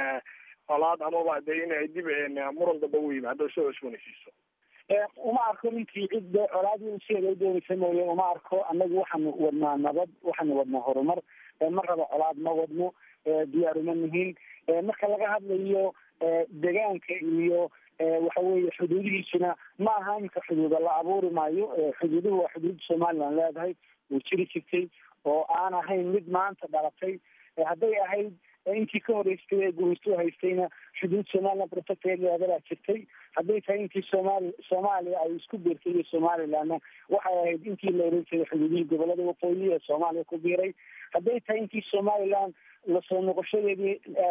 colaad amaba de in ay dib muran damba u yimaado soo cusboonaysiiso uma arko ninkii cidda colaadii useeda doonaysa mooye uma arko annagu waxaanu wadnaa nabad waxaanu wadnaa horumar ma raba colaad ma wadno diyaaruma nihin marka laga hadlayo deegaanka iyo waxa weeye xuduudihiisuna ma aha iminka xuduuda la abuuri maayo xuduuduhu waa xuduud somaliland leedahay way jiri jirtay oo aan ahayn mid maanta dhalatay hadday ahayd intii ka horeystay ee gumaystu haystayna xuduud somaliland protected leedadaa jirtay hadday tahay intii soomaaliya ay isku biirtay iyo somalilandna waxay ahayd intii la oran jiray xuduudihii gobolada waqooyi ee soomaaliya ku biiray hadday tahay intii somaliland lasoo noqoshadeedii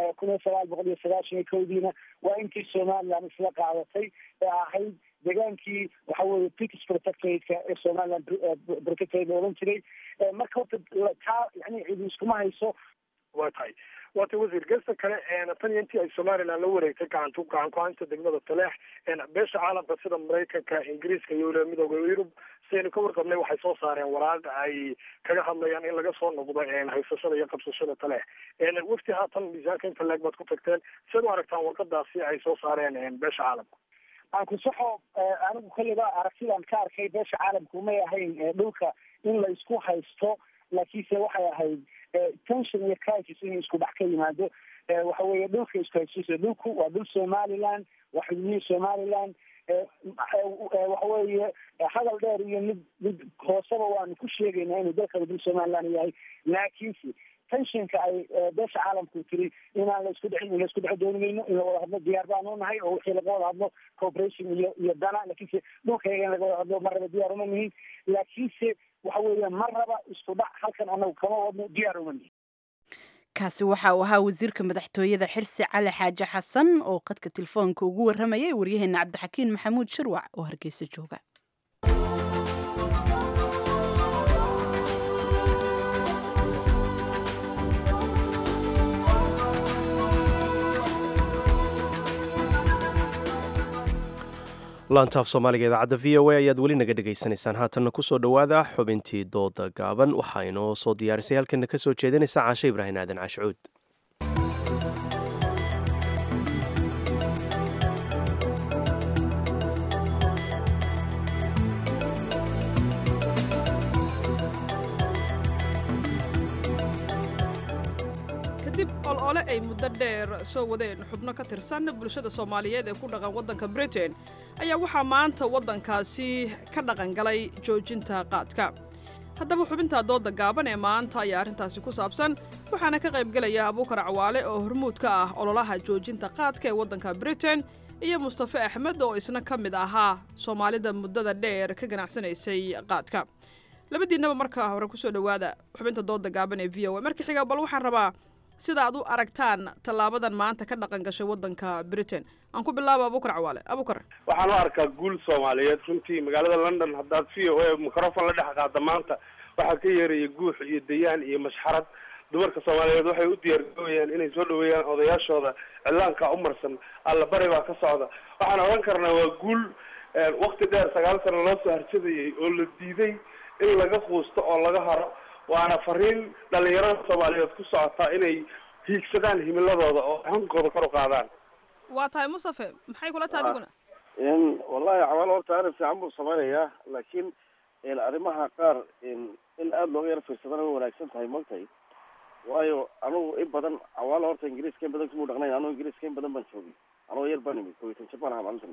1991 waa intii somaliland isla qaadatay ee ahayd deegaankii waxa weeye British protectorate ee somaliland protectorate la oran jiray marka horta taa yani cid iskuma hayso waa tahay waata wasiir gesta kale tan iyo intii ay somaliland la wareegtay gacan ku-haynta degmada taleex beesha caalamka sida maraykanka ingiriiska iyo weliba midooda yurub sidaynu ka warqabnay waxay soo saareen waraaq ay kaga hadlayaan in laga soo noqdo haysashada iyo qabsashada taleex wafti haatan miisaanka inta leeg baad ku tagteen siad u aragtaan warqadaasi ay soo saareen beesha caalamka aan ku saxo anigu kaliba aragtidaan ka arkay beesha caalamku may ahayn dhulka in la isku haysto laakiinse waxay ahayd tension iyo crisis inuu isku dhex ka yimaado waxa weeye dhulka isku haysiisa dhulku waa dhul somaliland waa xuduudihii somaliland waxa weeye hadal dheer iyo mid hooseba waanu ku sheegaynaa inuu dalkaba dhul somaliland yahay laakiinse tensionka ay beesha caalamku tiri inaan la isku dhexin la isku dhex doonayno in la wada hadlo diyaar baanu nahay oo wixii laga wada hadlo cooperation iyo dana laakiinse dhulka in laga wada hadlo marraba diyaar uma nihin laakiinse waxa weeye marraba isku dhac halkan anagu kama wadno diyaar uma nihin kaasi waxa uu ahaa wasiirka madaxtooyada xirsi cali xaaji xasan oo qadka telefoonka ugu waramayay waryaheena cabdixakiin maxamuud shirwac oo hargeysa jooga laantaaf soomaaliga idaacadda v o a ayaad weli naga dhegaysanaysaan haatanna kusoo dhowaada xubintii dooda gaaban waxaa inoo soo diyaarisay halkana ka soo jeedinaysa caashe ibraahim aadan caashcuud kadib olole ay muddo dheer soo wadeen xubno ka tirsan bulshada soomaaliyeed ee ku dhaqan waddanka britain ayaa waxaa maanta waddankaasi ka dhaqangalay joojinta qaadka haddaba xubinta dooda gaaban ee maanta ayaa arrintaasi ku saabsan waxaana ka qaybgelaya abuukar cawaale oo hormuud ka ah ololaha joojinta qaadka ee waddanka britain iyo mustafe axmed oo isna ka mid ahaa soomaalida muddada dheer ka ganacsanaysay qaadka labadiinnaba marka hore kusoo dhowaada xubinta dooda gaaban ee v o a marka xiga bal waxaan rabaa sida aad u aragtaan tallaabadan maanta ka dhaqan gashay waddanka britain aan ku bilaaba abuukar cawaale abuukar waxaan u arkaa guul soomaaliyeed runtii magaalada london haddaad v o a microfon la dhex qaada maanta waxaa ka yeeraya guux iyo dayaan iyo mashxarad dumarka soomaaliyeed waxay u diyaargarooyaan inay soo dhaweeyaan odayaashooda cilaanka u marsan alla bari baa ka socda waxaan odhan karnaa waa guul wakti dheer 9 sano loo soo harjadayay oo la diiday in laga quusto oo laga haro waana fariin dhalinyarada soomaaliyeed ku socotaa inay hiigsadaan himiladooda oo hankooda kor u qaadaan. waa tahay mustafe maxay kula tahay adiguna wallahi cawaal horta arrin fiican buu samaynayaa laakiin arrimaha qaar in aada looga yar fiirsadana way wanaagsan tahay mogtahay waayo anugu in badan cawaal horta ingiriiska in badan kumuu dhaqnayn anugu ingiriiska in badan baan joogay anoo yar baan imid kobitan jaban aha maalintan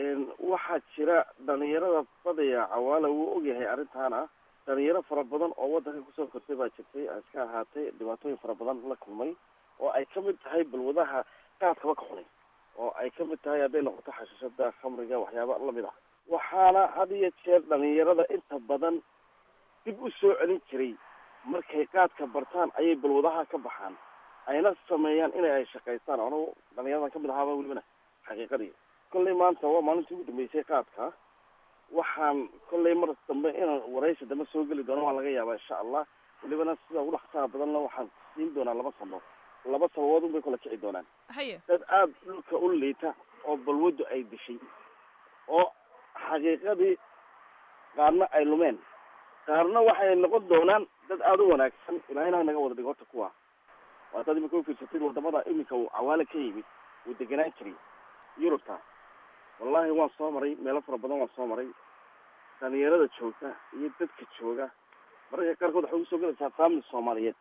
waxaa jira dhalinyarada badaya cawaala wuu ogyahay arrintaana dhalinyaro fara badan oo waddanka kusoo kortay baa jirtay iska ahaatay dhibaatooyin fara badan la kulmay oo ay kamid tahay balwadaha qaadkaba ka xunay oo ay kamid tahay hadday noqoto xashashada khamriga waxyaaba lamid ah waxaana had iyo jeer dhalinyarada inta badan dib u soo celin jiray markay qaadka bartaan ayay balwadaha ka baxaan ayna sameeyaan inay ay shaqaystaan anu dhalinyaradan kamid ahaaba welibana xaqiiqadii kollay maanta waa maalintii ugu dambeysay qaadka waxaan kollay mar dambe inaan waraysi dambe soo geli doono waan laga yaabaa insha allah welibana sida ugu dhaqsaha badanna waxaan siin doonaa 2 sano 2 sababood unbay kula kici doonaan dad aada dhulka u liita oo balwadu ay dishay oo xaqiiqadii qaarna ay lumeen qaarna waxay noqon doonaan dad aada u wanaagsan ilaahayna naga wada dhigo horta kuwa waa dad imika u fiirsatay wadamada iminka uu cawaale ka yimid uu deganaan jiray yurubta wallahi waan soo maray meelo fara badan waan soo maray dhalinyarada joogta iyo dadka jooga mararka qaarkood waxay usoo gelaysaa family soomaaliyeed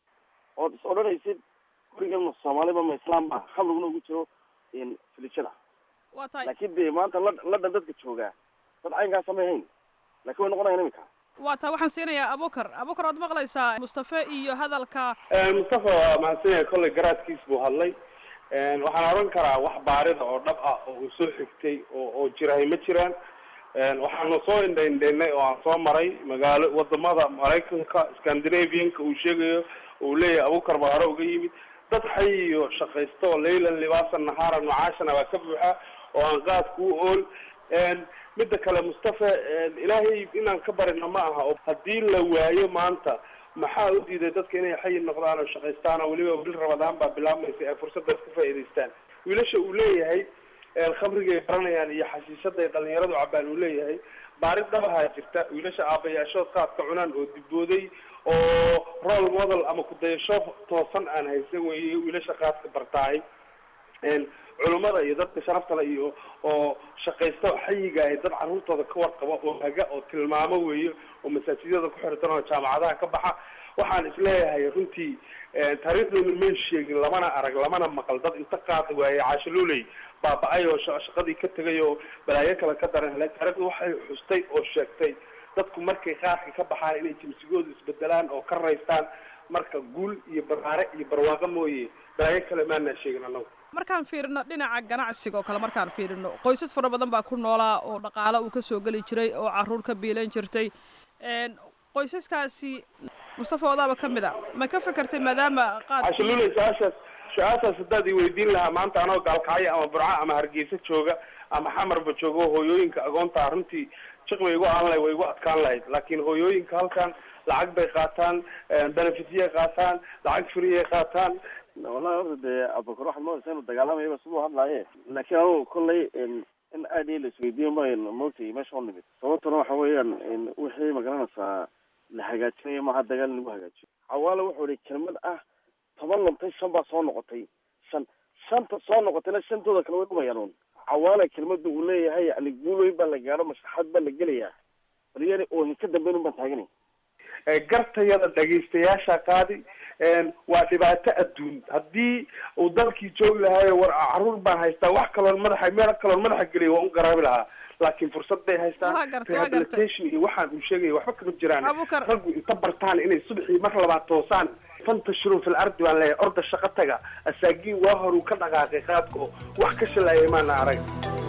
ood is odhanaysid gurigan ma soomaaliba ma islaam ba khamriguna ugu jiro filijada laakiin dee maanta ladhan dadka joogaa dad caynkaa samahayn laakiin way noqonayaan iminka waa taa waxaan siinayaa abuukar ood maqlaysaa mustafe iyo hadalka mustafe waa mahadsan yahay kollay garaadkiis buu hadlay waxaan odhan karaa wax baarida oo dhab ah oo uu soo xigtay oo jirahay ma jiraan waxaanu soo indhaindhaynay oo aan soo maray magaalo wadamada maraykanka scandinavianka uu sheegayo uu leeyahay abuukar baa hore uga yimid dad xay iyo shaqaysto laylan libaasan nahaaran macaashana baa ka buuxa oo aan qaadku u ool midda kale mustafe ilaahay inaan ka barino ma aha oo haddii la waayo maanta maxaa u diiday dadka inay xayi noqdaan oo shaqaystaan oo weliba bil rabadaan baa bilaabmaysa ay fursaddaas ka faa'iidaystaan wiilasha uu leeyahay khamrigay baranayaan iyo xashiishaday dhalinyaradu cabaan uu leeyahay baarid dhabahaa jirta wiilasha aabayaashood qaadka cunaan oo dibooday oo role model ama kudayasho toosan aan haysan weeye wiilasha qaadka bartaay culummada iyo dadka sharaftale iyo oo shaqaysto xayiga ay dad carruurtooda ka warqabo oo haga oo tilmaamo weeye oo masaajidada ku xirtan oo jaamacadaha ka baxa waxaan isleeyahay runtii taariikhdaynu may sheegin lamana arag lamana maqal dad inta qaadi waayey caashiluuley baaba-ay oo shaqadii ka tegay oo balaayo kale ka daran hele taariikhdu waxay xustay oo sheegtay dadku markay qaadka ka baxaan inay jimsigooda isbedelaan oo ka raystaan marka guul iyo baraare iyo barwaaqo mooye balaayo kale maanaa sheegin anagu markaan fiirino dhinaca ganacsiga oo kale markaan fiirino qoysas fara badan baa ku noolaa oo dhaqaale uu ka soo geli jiray oo carruur ka biilan jirtay qoysaskaasi mustafa odaaba ka mid a ma ka fekertay maadaama qaadashululey su-aashaas haddaad i weydiin lahaa maanta anoo gaalkacyo ama burco ama hargeysa jooga ama xamarba jooga hooyooyinka agoontaa runtii jiq bay igu aan lahay way igu adkaan lahayd laakiin hooyooyinka halkan lacag bay qaataan benefitiyay qaataan lacag friyay qaataan wallahi horta dee abukar waxaad moodaysa inuu dagaalamayaba siduu hadlaaye laakiin anugu kollay in aad la isweydiiyo mayno moogtay meesha u nimid sababtuna waxa weeyaan wixii magaranaysaa la hagaajinayo maha dagaal in lagu hagaajiyo cawaale wuxuu ihi kelmad ah 10 luntay 5 baa soo noqotay shanta soo noqotayna shantooda kale way dhumayaan cawaale kelmada uu leeyahay yani guul weyn baa la gaadho maslaxad baa la gelayaa baryani oo ka dambeyn baan taaganay gartayada dhegaystayaasha qaadi waa dhibaato adduun. haddii uu dalkii joogi lahaayo war caruur baan haystaa wax kaloon madaxa meel kaloon madaxa geliya waa un garaabi lahaa, laakiin fursad bay haystaan. Rehabilitation iyo waxaan uu sheegaya waxba kama jiraan. raggu inta bartaan inay subaxii mar labaad toosaan fantashiru fil ardi baan leeyahay, orda shaqo taga. asaagiin waa horuu ka dhaqaaqay qaadko wax ka shalaayay maana arag.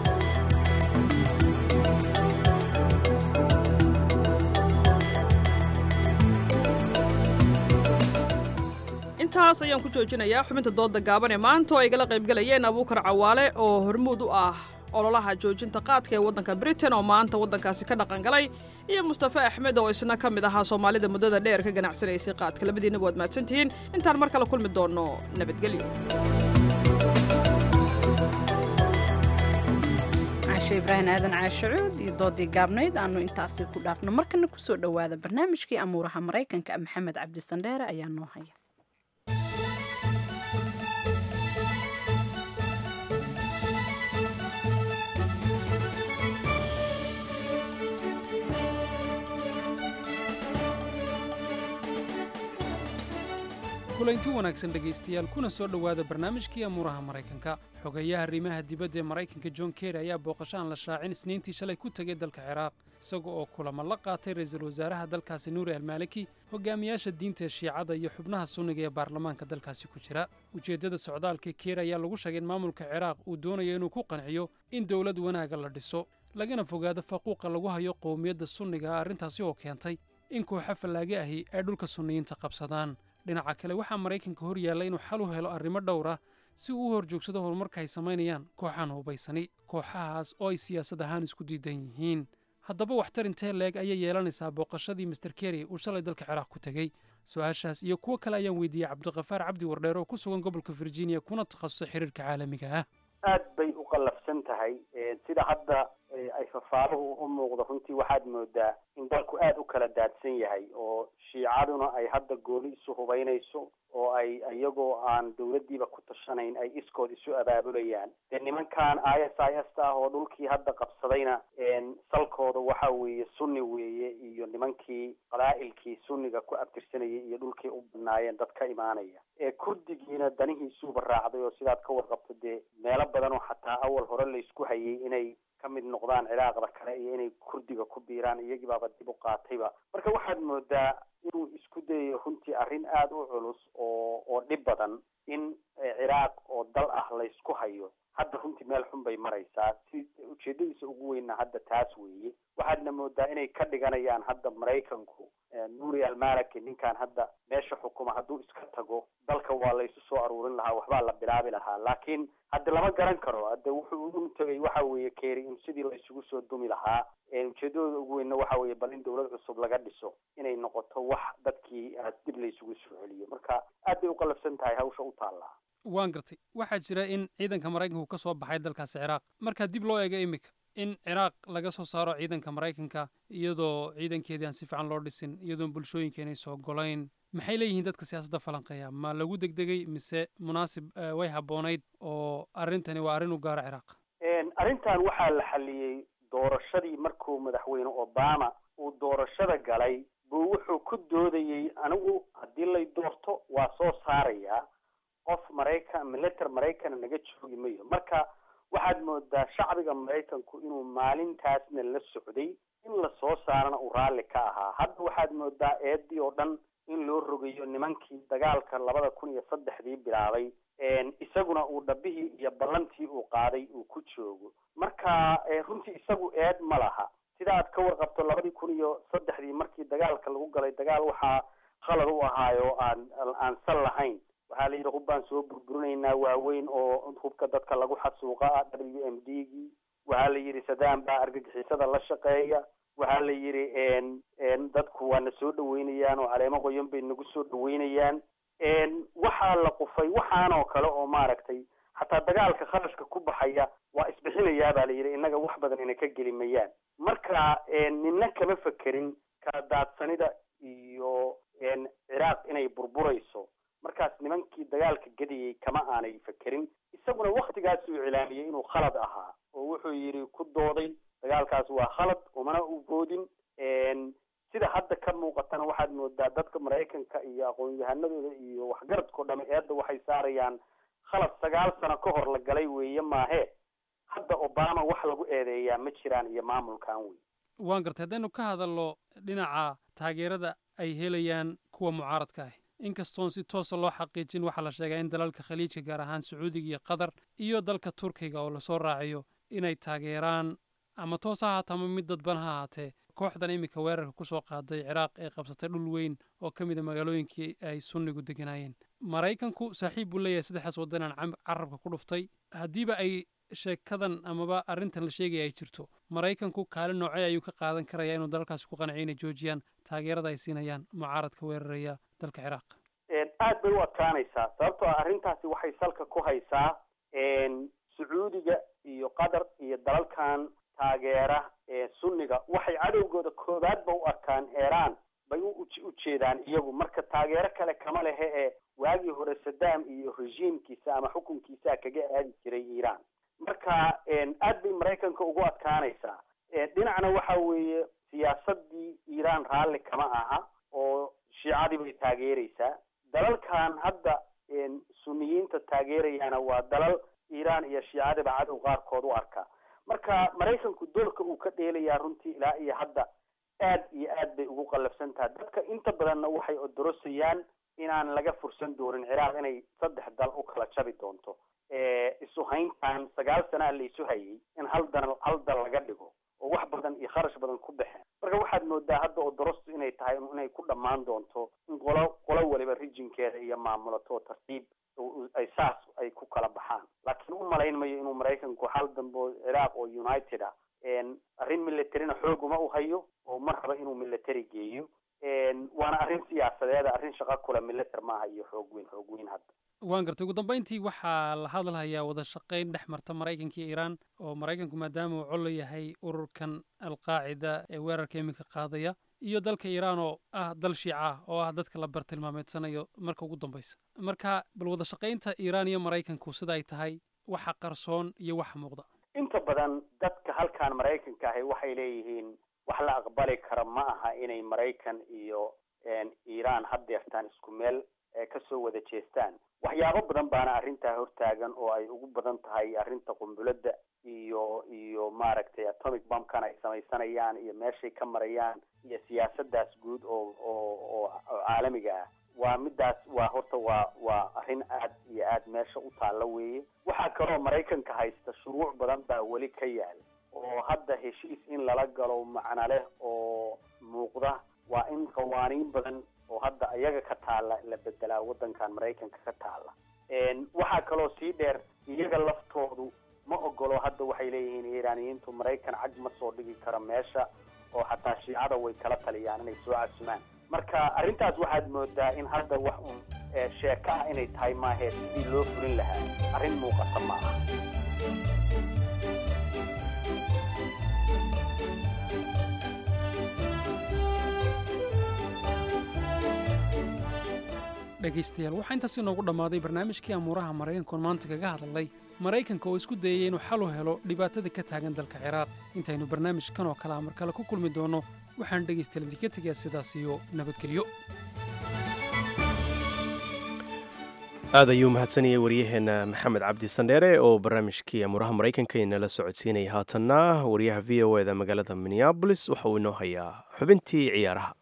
intaas ayaan ku joojinayaa xubinta dooda gaaban ee maanta oo ay gala qaybgalayeen Abuukar Cawaale oo hormuud u ah ololaha joojinta qaadka ee waddanka Britain oo maanta waddankaasi ka dhaqan galay, iyo Mustafa Axmed oo isna ka mid ahaa Soomaalida muddada dheer ka ganacsanaysay qaadka. labadiinaba waad mahadsantihiin. intaan mar kale kulmi doono nabadgelyo. caashe ibraahim aadan caashacuud iyo doodii gaabnayd aanu intaasi ku dhaafno. markana kusoo dhowaada barnaamijkii amuuraha Maraykanka. Maxamed Cabdi Sandheere ayaa noo haya. kulanti wanaagsan dhegaystayaal, kuna soo dhowaada barnaamijkii amuuraha Maraykanka. xogayaha arrimaha dibadda ee Maraykanka John Kerry ayaa booqashaan la shaacin Isniintii shalay ku tegay dalka Ciraaq, isaga oo kulamo la qaatay ra'iisul wasaaraha dalkaasi Nuuri al-Maliki, hogaamiyaasha diinta Shiicada iyo xubnaha Sunniga ee baarlamaanka dalkaasi ku jira. ujeeddada socdaalka Kerry ayaa lagu sheegay in maamulka Ciraaq uu doonayo inuu ku qanciyo in dowlad wanaaga la dhiso, lagana fogaado faquuqa lagu hayo qowmiyadda Sunniga, arrintaasi oo keentay in kooxo fallaage ahi ay dhulka Sunniyiinta qabsadaan. dhinaca kale waxaa Maraykanka hor yaalla inuu xal u helo arrimo dhowr ah si uu u horjoogsado horumarka ay samaynayaan kooxahan hubaysani, kooxahaas oo ay siyaasad ahaan isku diidan yihiin. haddaba waxtar intee leeg ayay yeelanaysaa booqashadii Mr. Kerry uu shalay dalka Ciraaq ku tegey? su-aashaas iyo kuwo kale ayaan weydiiyey Cabdiqafaar Cabdi Wardheer oo ku sugan gobolka Virginia kuna takhasusay xiriirka caalamiga ah. aad bay u qallafsan tahay sida hadda ay fafaaruhu u muuqdo. runtii waxaad moodaa in dalku aad u kala daadsan yahay oo shiicaduna ay hadda gooni isu hubaynayso oo ay iyagoo aan dowladdiiba ku tashanayn ay iskood isu abaabulayaan. dee nimankan ISIS ah oo dhulkii hadda qabsadayna salkooda waxa weeye sunni weeye, iyo nimankii qalaa'ilkii sunniga ku abtirsanayay iyo dhulkii u banaayeen dad ka imaanaya. kurdigiina danihiisuuba raacday oo sidaad ka warqabto dee meelo badan oo xataa awal hore laysku hayay inay ka mid noqdaan Ciraaqda kale iyo inay kurdiga ku biiraan, iyagiibaaba dib u qaatayba. marka waxaad moodaa inuu isku dayayo runtii arrin aada u culus oo dhib badan in Ciraaq oo dal ah laysku hayo. hadda runtii meel xun bay maraysaa. si ujeedadiisa ugu weynna hadda taas weeye. waxaadna moodaa inay ka dhiganayaan hadda Maraykanku Nuuri al-Maliki ninkan hadda meesha xukuma hadduu iska tago dalka waa laysu soo aruurin lahaa, waxbaa la bilaabi lahaa. laakiin hadda lama garan karo. hadda wuxuu u tagay waxa weeye Kerry in sidii laysugu soo dumi lahaa. ujeedadooda ugu weynna waxa weeye bal in dowlad cusub laga dhiso, inay noqoto wax dadkii dib laysugu soo celiyo. marka aad bay u qallafsan tahay hawsha u taallaa. waan gartay. waxaa jira in ciidanka Maraykanku ka soo baxay dalkaasi Ciraaq. marka dib loo eego imika in Ciraaq laga soo saaro ciidanka Maraykanka iyadoo ciidankeedii aan si fiican loo dhisin, iyadoon bulshooyinkeena soo golayn, maxay leeyihiin dadka siyaasadda falanqeeya? ma lagu degdegay mise munaasib way habboonayd oo arrintani waa arrin u gaara Ciraaq? arrintan waxaa la xalliyey doorashadii markuu madaxweyne Obama uu doorashada galay buu wuxuu ku doodayey anigu haddii lay doorto waa soo saarayaa qof military Maraykan naga joogi mayo. marka waxaad moodaa shacbiga Maraykanku inuu maalintaasna la socday, in la soo saarana uu raalli ka ahaa. hadda waxaad moodaa eedii oo dhan in loo rogayo nimankii dagaalka 2003 bilaabay, isaguna uu dhabihii iyo ballantii uu qaaday uu ku joogo. marka runtii isagu eed ma laha. sida aad ka warqabto 2003 markii dagaalka lagu galay, dagaal waxaa khalad u ahaayo aan sal lahayn. waxaa la yidhi hubbaan soo burburinaynaa waaweyn oo hubka dadka lagu xasuuqa WMD-gii. waxaa la yidhi Saddam baa argagixisada la shaqeeya. waxaa la yidhi dadku waa na soo dhaweynayaan oo caleemo qoyan bay nagu soo dhaweynayaan. waxaa la qufay waxaanoo kale oo maaragtay xataa dagaalka kharashka ku baxaya waa isbixinayaa baa la yidhi, innaga wax badan ina ka geli mayaan. marka nina kama fekerin kala daadsanida iyo Ciraaq inay burburayso. markaas nimankii dagaalka gadiyey kama aanay fekerin. isaguna waktigaas uu cilaamiyey inuu khalad ahaa oo wuxuu yidhi ku dooday dagaalkaas waa khalad, umana u boodin. sida hadda ka muuqatana waxaad moodaa dadka maraykanka iyo aqoon-yahanadooda iyo waxgaradkao dhami eedda waxay saarayaan khalad 9 sano ka hor la galay weeye maahe hadda Obama wax lagu eedeeyaa ma jiraan iyo maamulkan wey. waan gartay haddaynu ka hadalno dhinaca taageerada ay helayaan kuwa mucaaradka ah inkastoon si toosa loo xaqiijin waxaa la sheegaa in dalalka khaliijka gaar ahaan Sacuudiga iyo Qatar iyo dalka Turkiga oo la soo raaciyo inay taageeraan ama toos ha ahaato ama mid dadban ha ahaatee kooxdan iminka weerarka ku soo qaaday Ciraaq ee qabsatay dhul weyn oo ka mid ah magaalooyinkii ay sunnigu deganaayeen. Maraykanku saaxiib buu leeyahay saddexdaas waddan carabka ku dhuftay haddiiba ay sheekadan amaba arrintan la sheegaya ay jirto Maraykanku kaalin noocee ayuu ka qaadan karayaa inuu dalkaas ku qanciyo inay joojiyaan taageerada ay siinayaan mucaaradka weeraraya dalka Ciraaq. aad bay u adkaanaysaa sababtoo ah arrintaasi waxay salka ku haysaa Sacuudiga iyo Qatar iyo dalalkan taageera sunniga waxay cadowgooda koobaadba u arkaan Iran bay u jeedaan iyagu marka taageero kale kama lehe ee waagii hore Saddam iyo rejiimkiisa ama xukunkiisa kaga aadi jiray Iran. marka aad bay Maraykanka ugu adkaanaysaa dhinacna waxa weeye siyaasadii Iran raalli kama aha oo shiicadii bay taageeraysaa dalalkan hadda sunniyiinta taageerayana waa dalal Iran iyo shiicadaba cadow qaarkood u arka marka Maraykanku doorka uu ka dheelayaa runtii ilaa iyo hadda aad iyo aad bay ugu qalafsan tahay dadka inta badanna waxay odorosayaan inaan laga fursan doonin Ciraaq inay 3 dal u kala jabi doonto isu hayntaan 9 sano la isu hayay in hal dal laga dhigo oo wax badan iyo kharash badan ku baxeen marka waxaad moodaa hadda odorostu inay tahay inay ku dhamaan doonto in qolo waliba regionkeeda iyo maamulato tartiib ay ku kala baxaan laakiin u malaynmayo inuu Maraykanku hal dambo Ciraaq oo United ah arrin militaryna xoog uma u hayo oo mar raba inuu military geeyo waana arrin siyaasadeed arrin shaqo kula military ma hayo xoog weyn hadda. waan gartay ugu dambeyntii waxaa la hadlayaa wada shaqayn dhex marta Maraykanka iyo Iran oo Maraykanku maadaama uu col yahay ururkan al-Qaacida ee weerarka iminka qaadaya iyo dalka Iran oo ah dal shiica oo ah dadka la bartilmaameedsanayo marka ugu dambaysa marka bal wada shaqaynta Iran iyo Maraykanku sida ay tahay waxa qarsoon iyo waxa muuqda. inta badan dadka halkan Maraykanka ah waxay leeyihiin wax la aqbali karo ma aha inay Maraykan iyo Iran haddeertaan isku meel ka soo wada jeestaan waxyaabo badan baana arrintaa hortaagan oo ay ugu badan tahay arrinta qunbulada iyo maaragtay atomic bombkan ay samaysanayaan iyo meeshay ka marayaan iyo siyaasadaas guud oo caalamiga ah waa midaas waa horta waa arrin aad iyo aad meesha u taalla weeye waxaa kaloo Maraykanka haysta shuruuc badan baa weli ka yaal oo hadda heshiis in lala galo macna leh oo muuqda waa in qawaaniin badan oo hadda ayaga ka taala la bedelaa wadankan Maraykanka ka taala waxaa kaloo sii dheer iyaga laftoodu ma ogolo hadda waxay leeyihiin Iiraaniyiintu Maraykan cag ma soo dhigi karo meesha oo xataa shiicada way kala taliyaan inay soo casumaan marka arrintaas waxaad moodaa in hadda wax sheeko ah inay tahay maahe sidii loo fulin lahaa arrin muuqata ma aha. dhegaystayaal waxaa intaas inoogu dhammaaday barnaamijkii amuuraha Maraykanka maanta kaga hadalay Maraykanka oo isku dayay inuu xal u helo dhibaatada ka taagan dalka Ciraaq intaynu barnaamijkan oo kale mar kale ku kulmi doono waxaan dhegaystayaal idinka tegayaa sidaas iyo nabadgelyo. aad ayuu mahadsanayay waryaheena Maxamed Cabdi Sandheere oo barnaamijkii amuuraha Maraykanka inala socodsiinay haatanna waryaha VOA-da magaalada Minneapolis waxa uu inoo hayaa xubintii ciyaaraha.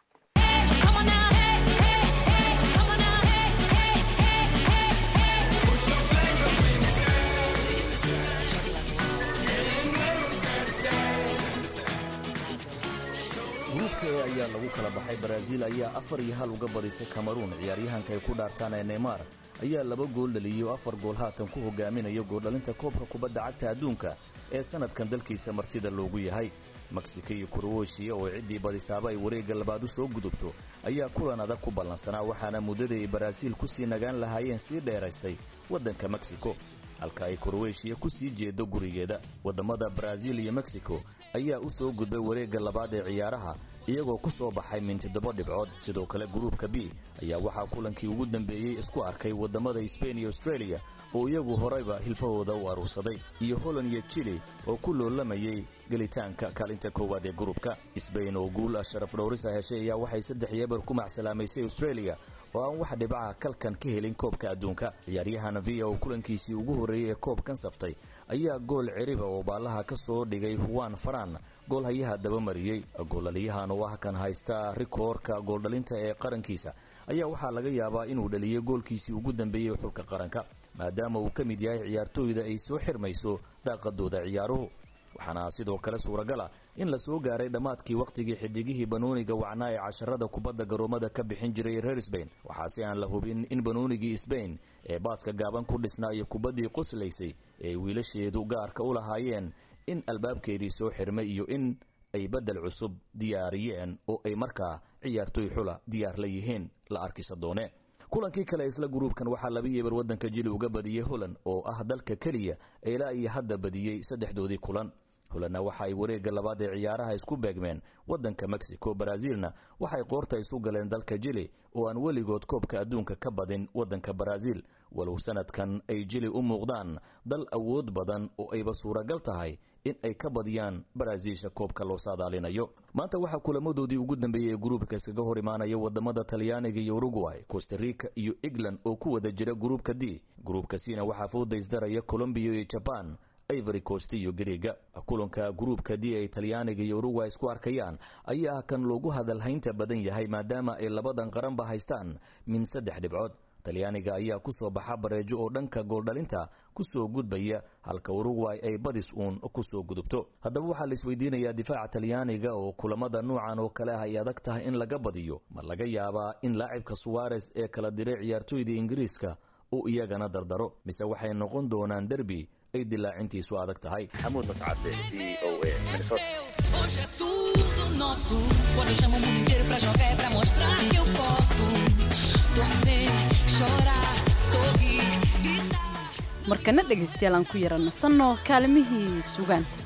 ayaa lagu kala baxay Brazil ayaa 4-1 uga badisay Cameroon ciyaaryahanka ay ku dhaartaan Neymar ayaa 2 gool dhaliyay 4 gool haatan ku hogaaminayo gooldhalinta koobka kubadda cagta adduunka ee sanadkan dalkiisa martida loogu yahay. Mexico iyo Croatia oo cidii badisaaba ay wareegga labaad u soo gudubto ayaa kulan adag ku ballansanaa waxaana muddadii Brazil ku sii nagaan lahaayeen sii dheeraystay wadanka Mexico halka ay Croatia ku sii jeedo gurigeeda. Wadamada Brazil iyo Mexico ayaa u soo gudbay wareegga labaad ee ciyaaraha iyagoo ku soo baxay min 7 dhibcood. sidoo kale gruubka B ayaa waxaa kulankii ugu dambeeyey isku arkay wadamada Spain iyo Australia oo iyagu horeyba hilfahooda u aruursaday, iyo Holland iyo Chile oo ku loolamayay galitaanka kaalinta koowaad ee gruubka. Spain oo guul sharaf dhowris heshay ayaa waxay 3-0 ku macsalaamaysay Australia oo aan wax dhibcaha kalkan ka helin koobka adduunka. ciyaaryahan Villa oo kulankiisii ugu horeeyay ee koobkan saftay ayaa gool ciriba oo baalaha ka soo dhigay Juan Fran goolhayaha daba mariyay. goolaliyahan oo ah kan haysta rikoorka gooldhalinta ee qarankiisa ayaa waxaa laga yaabaa inuu dhaliyo goolkiisii ugu dambeeyay xulka qaranka, maadaama uu ka mid yahay ciyaartooyda ay soo xirmayso daaqadooda ciyaaruhu. waxaana sidoo kale suuragal ah in la soo gaaray dhammaadkii waqtigii xidigihii banooniga wacnaa ee casharada kubadda garoomada ka bixin jiray reer Spain, waxaase aan la hubin in banoonigii Spain ee baaska gaaban ku dhisnaa iyo kubaddii qoslaysay ee wiilasheedu gaarka u lahaayeen in albaabkeedii soo xirmay iyo in ay badal cusub diyaariyeen oo ay markaa ciyaartooy xula diyaar la yihiin la arkisa doone. kulankii kale isla gruubkan waxaa 2-0 wadanka Chile uga badiyay Holland oo ah dalka kaliya ilaa iyo hadda badiyay 3doodii kulan. Hollandna waxa ay wareegga labaad ee ciyaaraha isku beegmeen wadanka Mexico. Brazilna waxay qoorta isu galeen dalka Chile oo aan weligood koobka adduunka ka badin wadanka Brazil, walow sanadkan ay Chile u muuqdaan dal awood badan oo ayba suuragal tahay in ay ka badiyaan Brazilsha koobka loo saadaalinayo. maanta waxaa kulamadoodii ugu dambeeyay ee gruubka iskaga hor imaanaya wadamada Talyaaniga iyo Uruguay, Costa Rica iyo England oo ku wada jira gruubka D. gruubka C-na waxaa foodaysdaraya Colombia iyo Japan, Ivory Coast iyo Greega. kulanka gruubka D ay Talyaaniga iyo Uruguay isku arkayaan ayaa kan loogu hadalhaynta badan yahay maadaama ay labadan qaranba haystaan min 3 dhibcood. Talyaaniga ayaa ku soo baxa bareejo oo dhanka gooldhalinta ku soo gudbaya, halka Uruguay ay badis uun ku soo gudubto. haddaba waxaa la isweydiinayaa difaaca Talyaaniga oo kulamada noocan oo kale ah ay adag tahay in laga badiyo, ma laga yaabaa in laacibka Suarez ee kala diray ciyaartooyda Ingiriiska uu iyagana dardaro, mise waxay noqon doonaan derbi ay dilaacintiisu adag tahay. Xamuud Matcade, VOA, Minnesota. Hoje é tudo nosso. Quando eu chamo o mundo inteiro pra jogar é pra mostrar que eu posso. Torcer, chorar, sorrir, gritar. markana dhegaystayaal aan ku yaranasano kaalmihii sugaanta.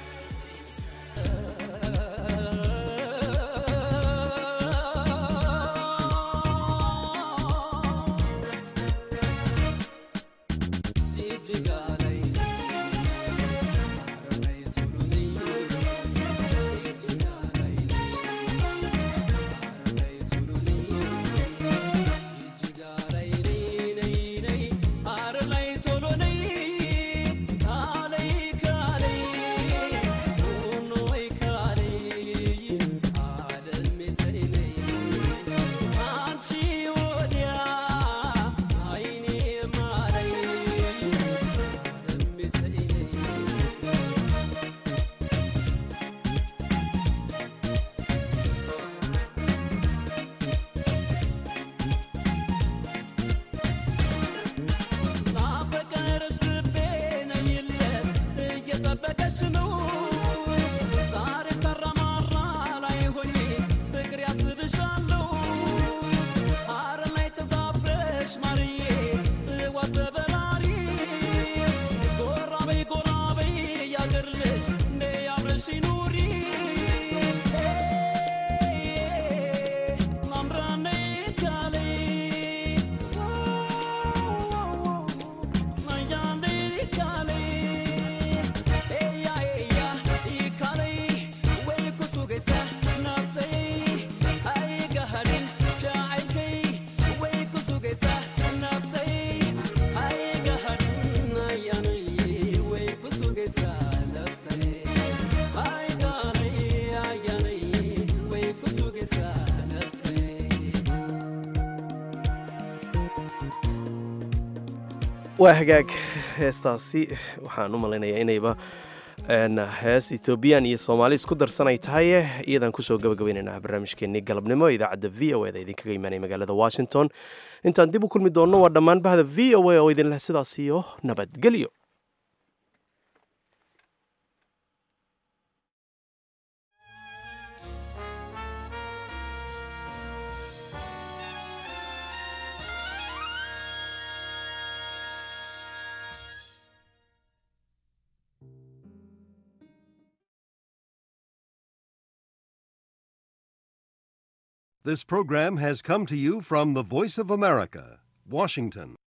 waa hagaag heestaasi waxaan u malaynayaa inayba hees Ethiopian iyo Soomaali isku darsanay tahay. iyadan kusoo gabagabaynaynaa barnaamijkeennii galabnimo idaacadda VOA da idinkaga imaanay magaalada Washington. intaan dib u kulmi doonno waa dhammaan bahda VOA oo idin leh sidaas iyo nabadgelyo. This program has come to you from the Voice of America, Washington.